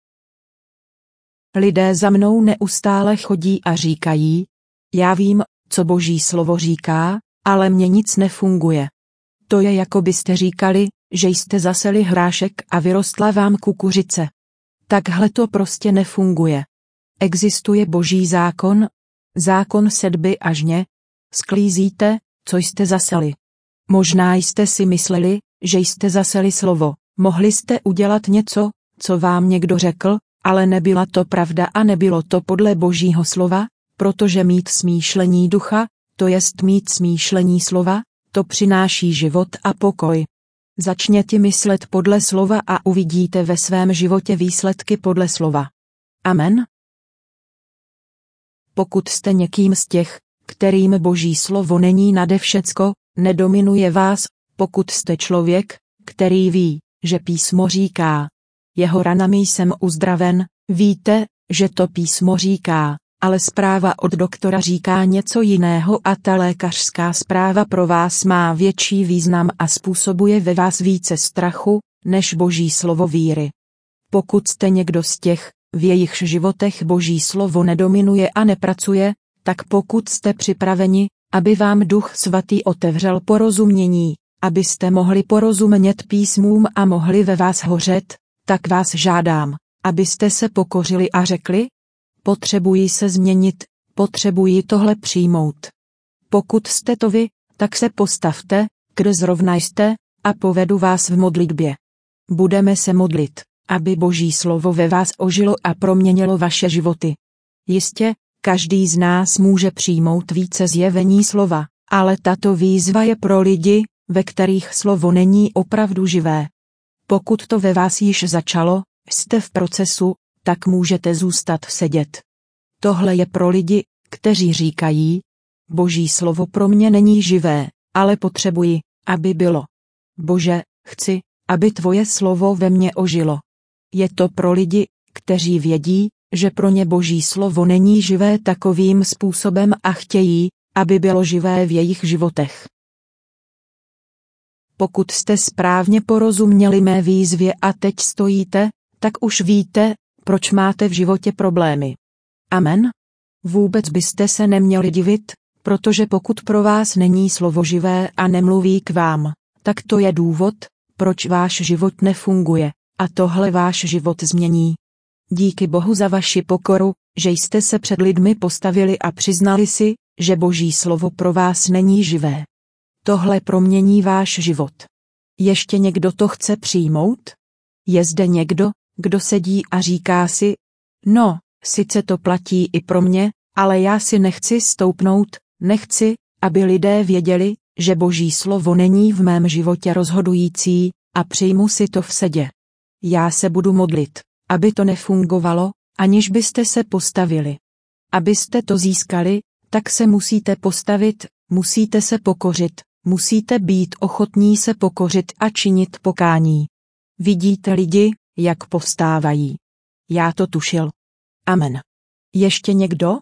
Lidé za mnou neustále chodí a říkají, já vím, co Boží slovo říká, ale mně nic nefunguje. To je jako byste říkali, že jste zaseli hrášek a vyrostla vám kukuřice. Takhle to prostě nefunguje. Existuje Boží zákon, zákon sedby a žně, sklízíte, co jste zaseli. Možná jste si mysleli, že jste zaseli slovo, mohli jste udělat něco, co vám někdo řekl, ale nebyla to pravda a nebylo to podle Božího slova, protože mít smýšlení ducha, to jest mít smýšlení slova, to přináší život a pokoj. Začněte myslet podle slova a uvidíte ve svém životě výsledky podle slova. Amen. Pokud jste někým z těch, kterým Boží slovo není nade všecko, nedominuje vás, pokud jste člověk, který ví, že písmo říká, jeho ranami jsem uzdraven, víte, že to písmo říká, ale zpráva od doktora říká něco jiného a ta lékařská zpráva pro vás má větší význam a způsobuje ve vás více strachu, než Boží slovo víry. Pokud jste někdo z těch, v jejichž životech Boží slovo nedominuje a nepracuje, tak pokud jste připraveni, aby vám Duch Svatý otevřel porozumění, abyste mohli porozumět písmům a mohli ve vás hořet, tak vás žádám, abyste se pokořili a řekli, potřebuji se změnit, potřebuji tohle přijmout. Pokud jste to vy, tak se postavte, kde zrovna jste, a povedu vás v modlitbě. Budeme se modlit, aby Boží slovo ve vás ožilo a proměnilo vaše životy. Jistě, každý z nás může přijmout více zjevení slova, ale tato výzva je pro lidi, ve kterých slovo není opravdu živé. Pokud to ve vás již začalo, jste v procesu, tak můžete zůstat sedět. Tohle je pro lidi, kteří říkají, Boží slovo pro mě není živé, ale potřebuji, aby bylo. Bože, chci, aby tvoje slovo ve mně ožilo. Je to pro lidi, kteří vědí, že pro ně Boží slovo není živé takovým způsobem a chtějí, aby bylo živé v jejich životech. Pokud jste správně porozuměli mé výzvě a teď stojíte, tak už víte, proč máte v životě problémy. Amen? Vůbec byste se neměli divit, protože pokud pro vás není slovo živé a nemluví k vám, tak to je důvod, proč váš život nefunguje, a tohle váš život změní. Díky Bohu za vaši pokoru, že jste se před lidmi postavili a přiznali si, že Boží slovo pro vás není živé. Tohle promění váš život. Ještě někdo to chce přijmout? Je zde někdo, kdo sedí a říká si, no, sice to platí i pro mě, ale já si nechci stoupnout, nechci, aby lidé věděli, že Boží slovo není v mém životě rozhodující, a přijmu si to v sedě. Já se budu modlit, aby to nefungovalo, aniž byste se postavili. Abyste to získali, tak se musíte postavit, musíte se pokořit, musíte být ochotní se pokořit a činit pokání. Vidíte lidi, jak povstávají. Já to tušil. Amen. Ještě někdo?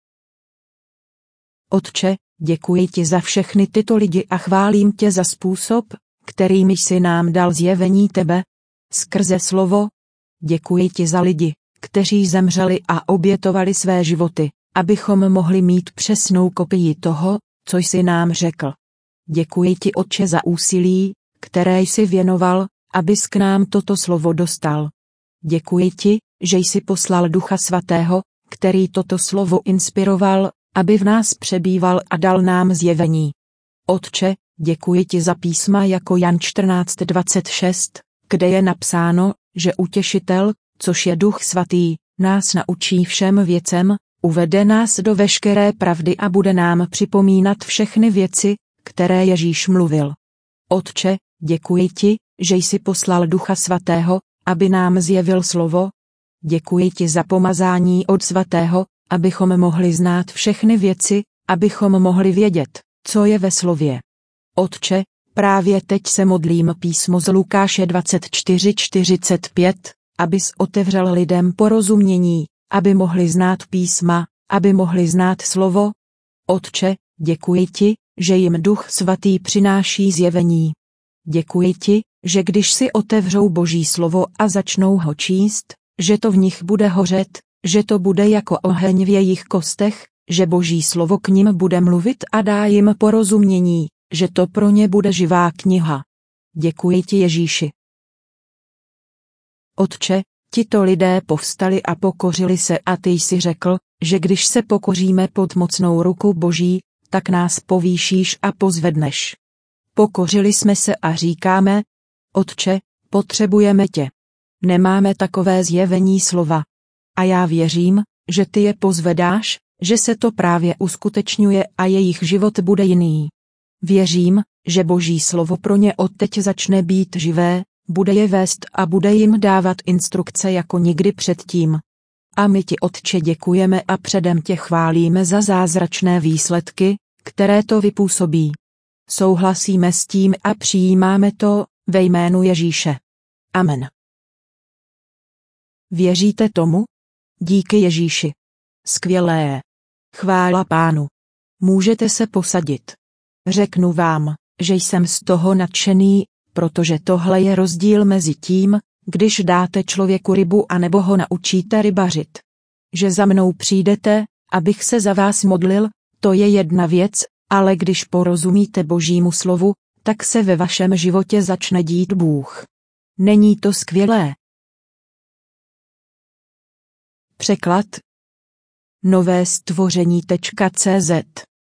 Otče, děkuji ti za všechny tyto lidi a chválím tě za způsob, kterým jsi nám dal zjevení tebe, skrze slovo. Děkuji ti za lidi, kteří zemřeli a obětovali své životy, abychom mohli mít přesnou kopii toho, co jsi nám řekl. Děkuji ti, Otče, za úsilí, které jsi věnoval, abys k nám toto slovo dostal. Děkuji ti, že jsi poslal Ducha Svatého, který toto slovo inspiroval, aby v nás přebýval a dal nám zjevení. Otče, děkuji ti za písma jako Jan čtrnáct dvacet šest, kde je napsáno, že Utěšitel, což je Duch Svatý, nás naučí všem věcem, uvede nás do veškeré pravdy a bude nám připomínat všechny věci, které Ježíš mluvil. Otče, děkuji ti, že jsi poslal Ducha Svatého, aby nám zjevil slovo. Děkuji ti za pomazání od Svatého, abychom mohli znát všechny věci, abychom mohli vědět, co je ve slově. Otče, právě teď se modlím písmo z Lukáše dvacet čtyři čtyřicet pět, abys otevřel lidem porozumění, aby mohli znát písma, aby mohli znát slovo. Otče, děkuji ti, že jim Duch Svatý přináší zjevení. Děkuji ti, že když si otevřou Boží slovo a začnou ho číst, že to v nich bude hořet, že to bude jako oheň v jejich kostech, že Boží slovo k nim bude mluvit a dá jim porozumění, že to pro ně bude živá kniha. Děkuji ti, Ježíši. Otče, tito lidé povstali a pokořili se a ty jsi řekl, že když se pokoříme pod mocnou ruku Boží, tak nás povýšíš a pozvedneš. Pokořili jsme se a říkáme, Otče, potřebujeme tě. Nemáme takové zjevení slova. A já věřím, že ty je pozvedáš, že se to právě uskutečňuje a jejich život bude jiný. Věřím, že Boží slovo pro ně odteď začne být živé, bude je vést a bude jim dávat instrukce jako nikdy předtím. A my ti, Otče, děkujeme a předem tě chválíme za zázračné výsledky, které to vypůsobí. Souhlasíme s tím a přijímáme to, ve jménu Ježíše. Amen. Věříte tomu? Díky Ježíši. Skvělé. Chvála Pánu. Můžete se posadit. Řeknu vám, že jsem z toho nadšený, protože tohle je rozdíl mezi tím, když dáte člověku rybu anebo ho naučíte rybařit. Že za mnou přijdete, abych se za vás modlil, to je jedna věc, ale když porozumíte Božímu slovu, tak se ve vašem životě začne dít Bůh. Není to skvělé? Překlad nové stvoření tečka cé zet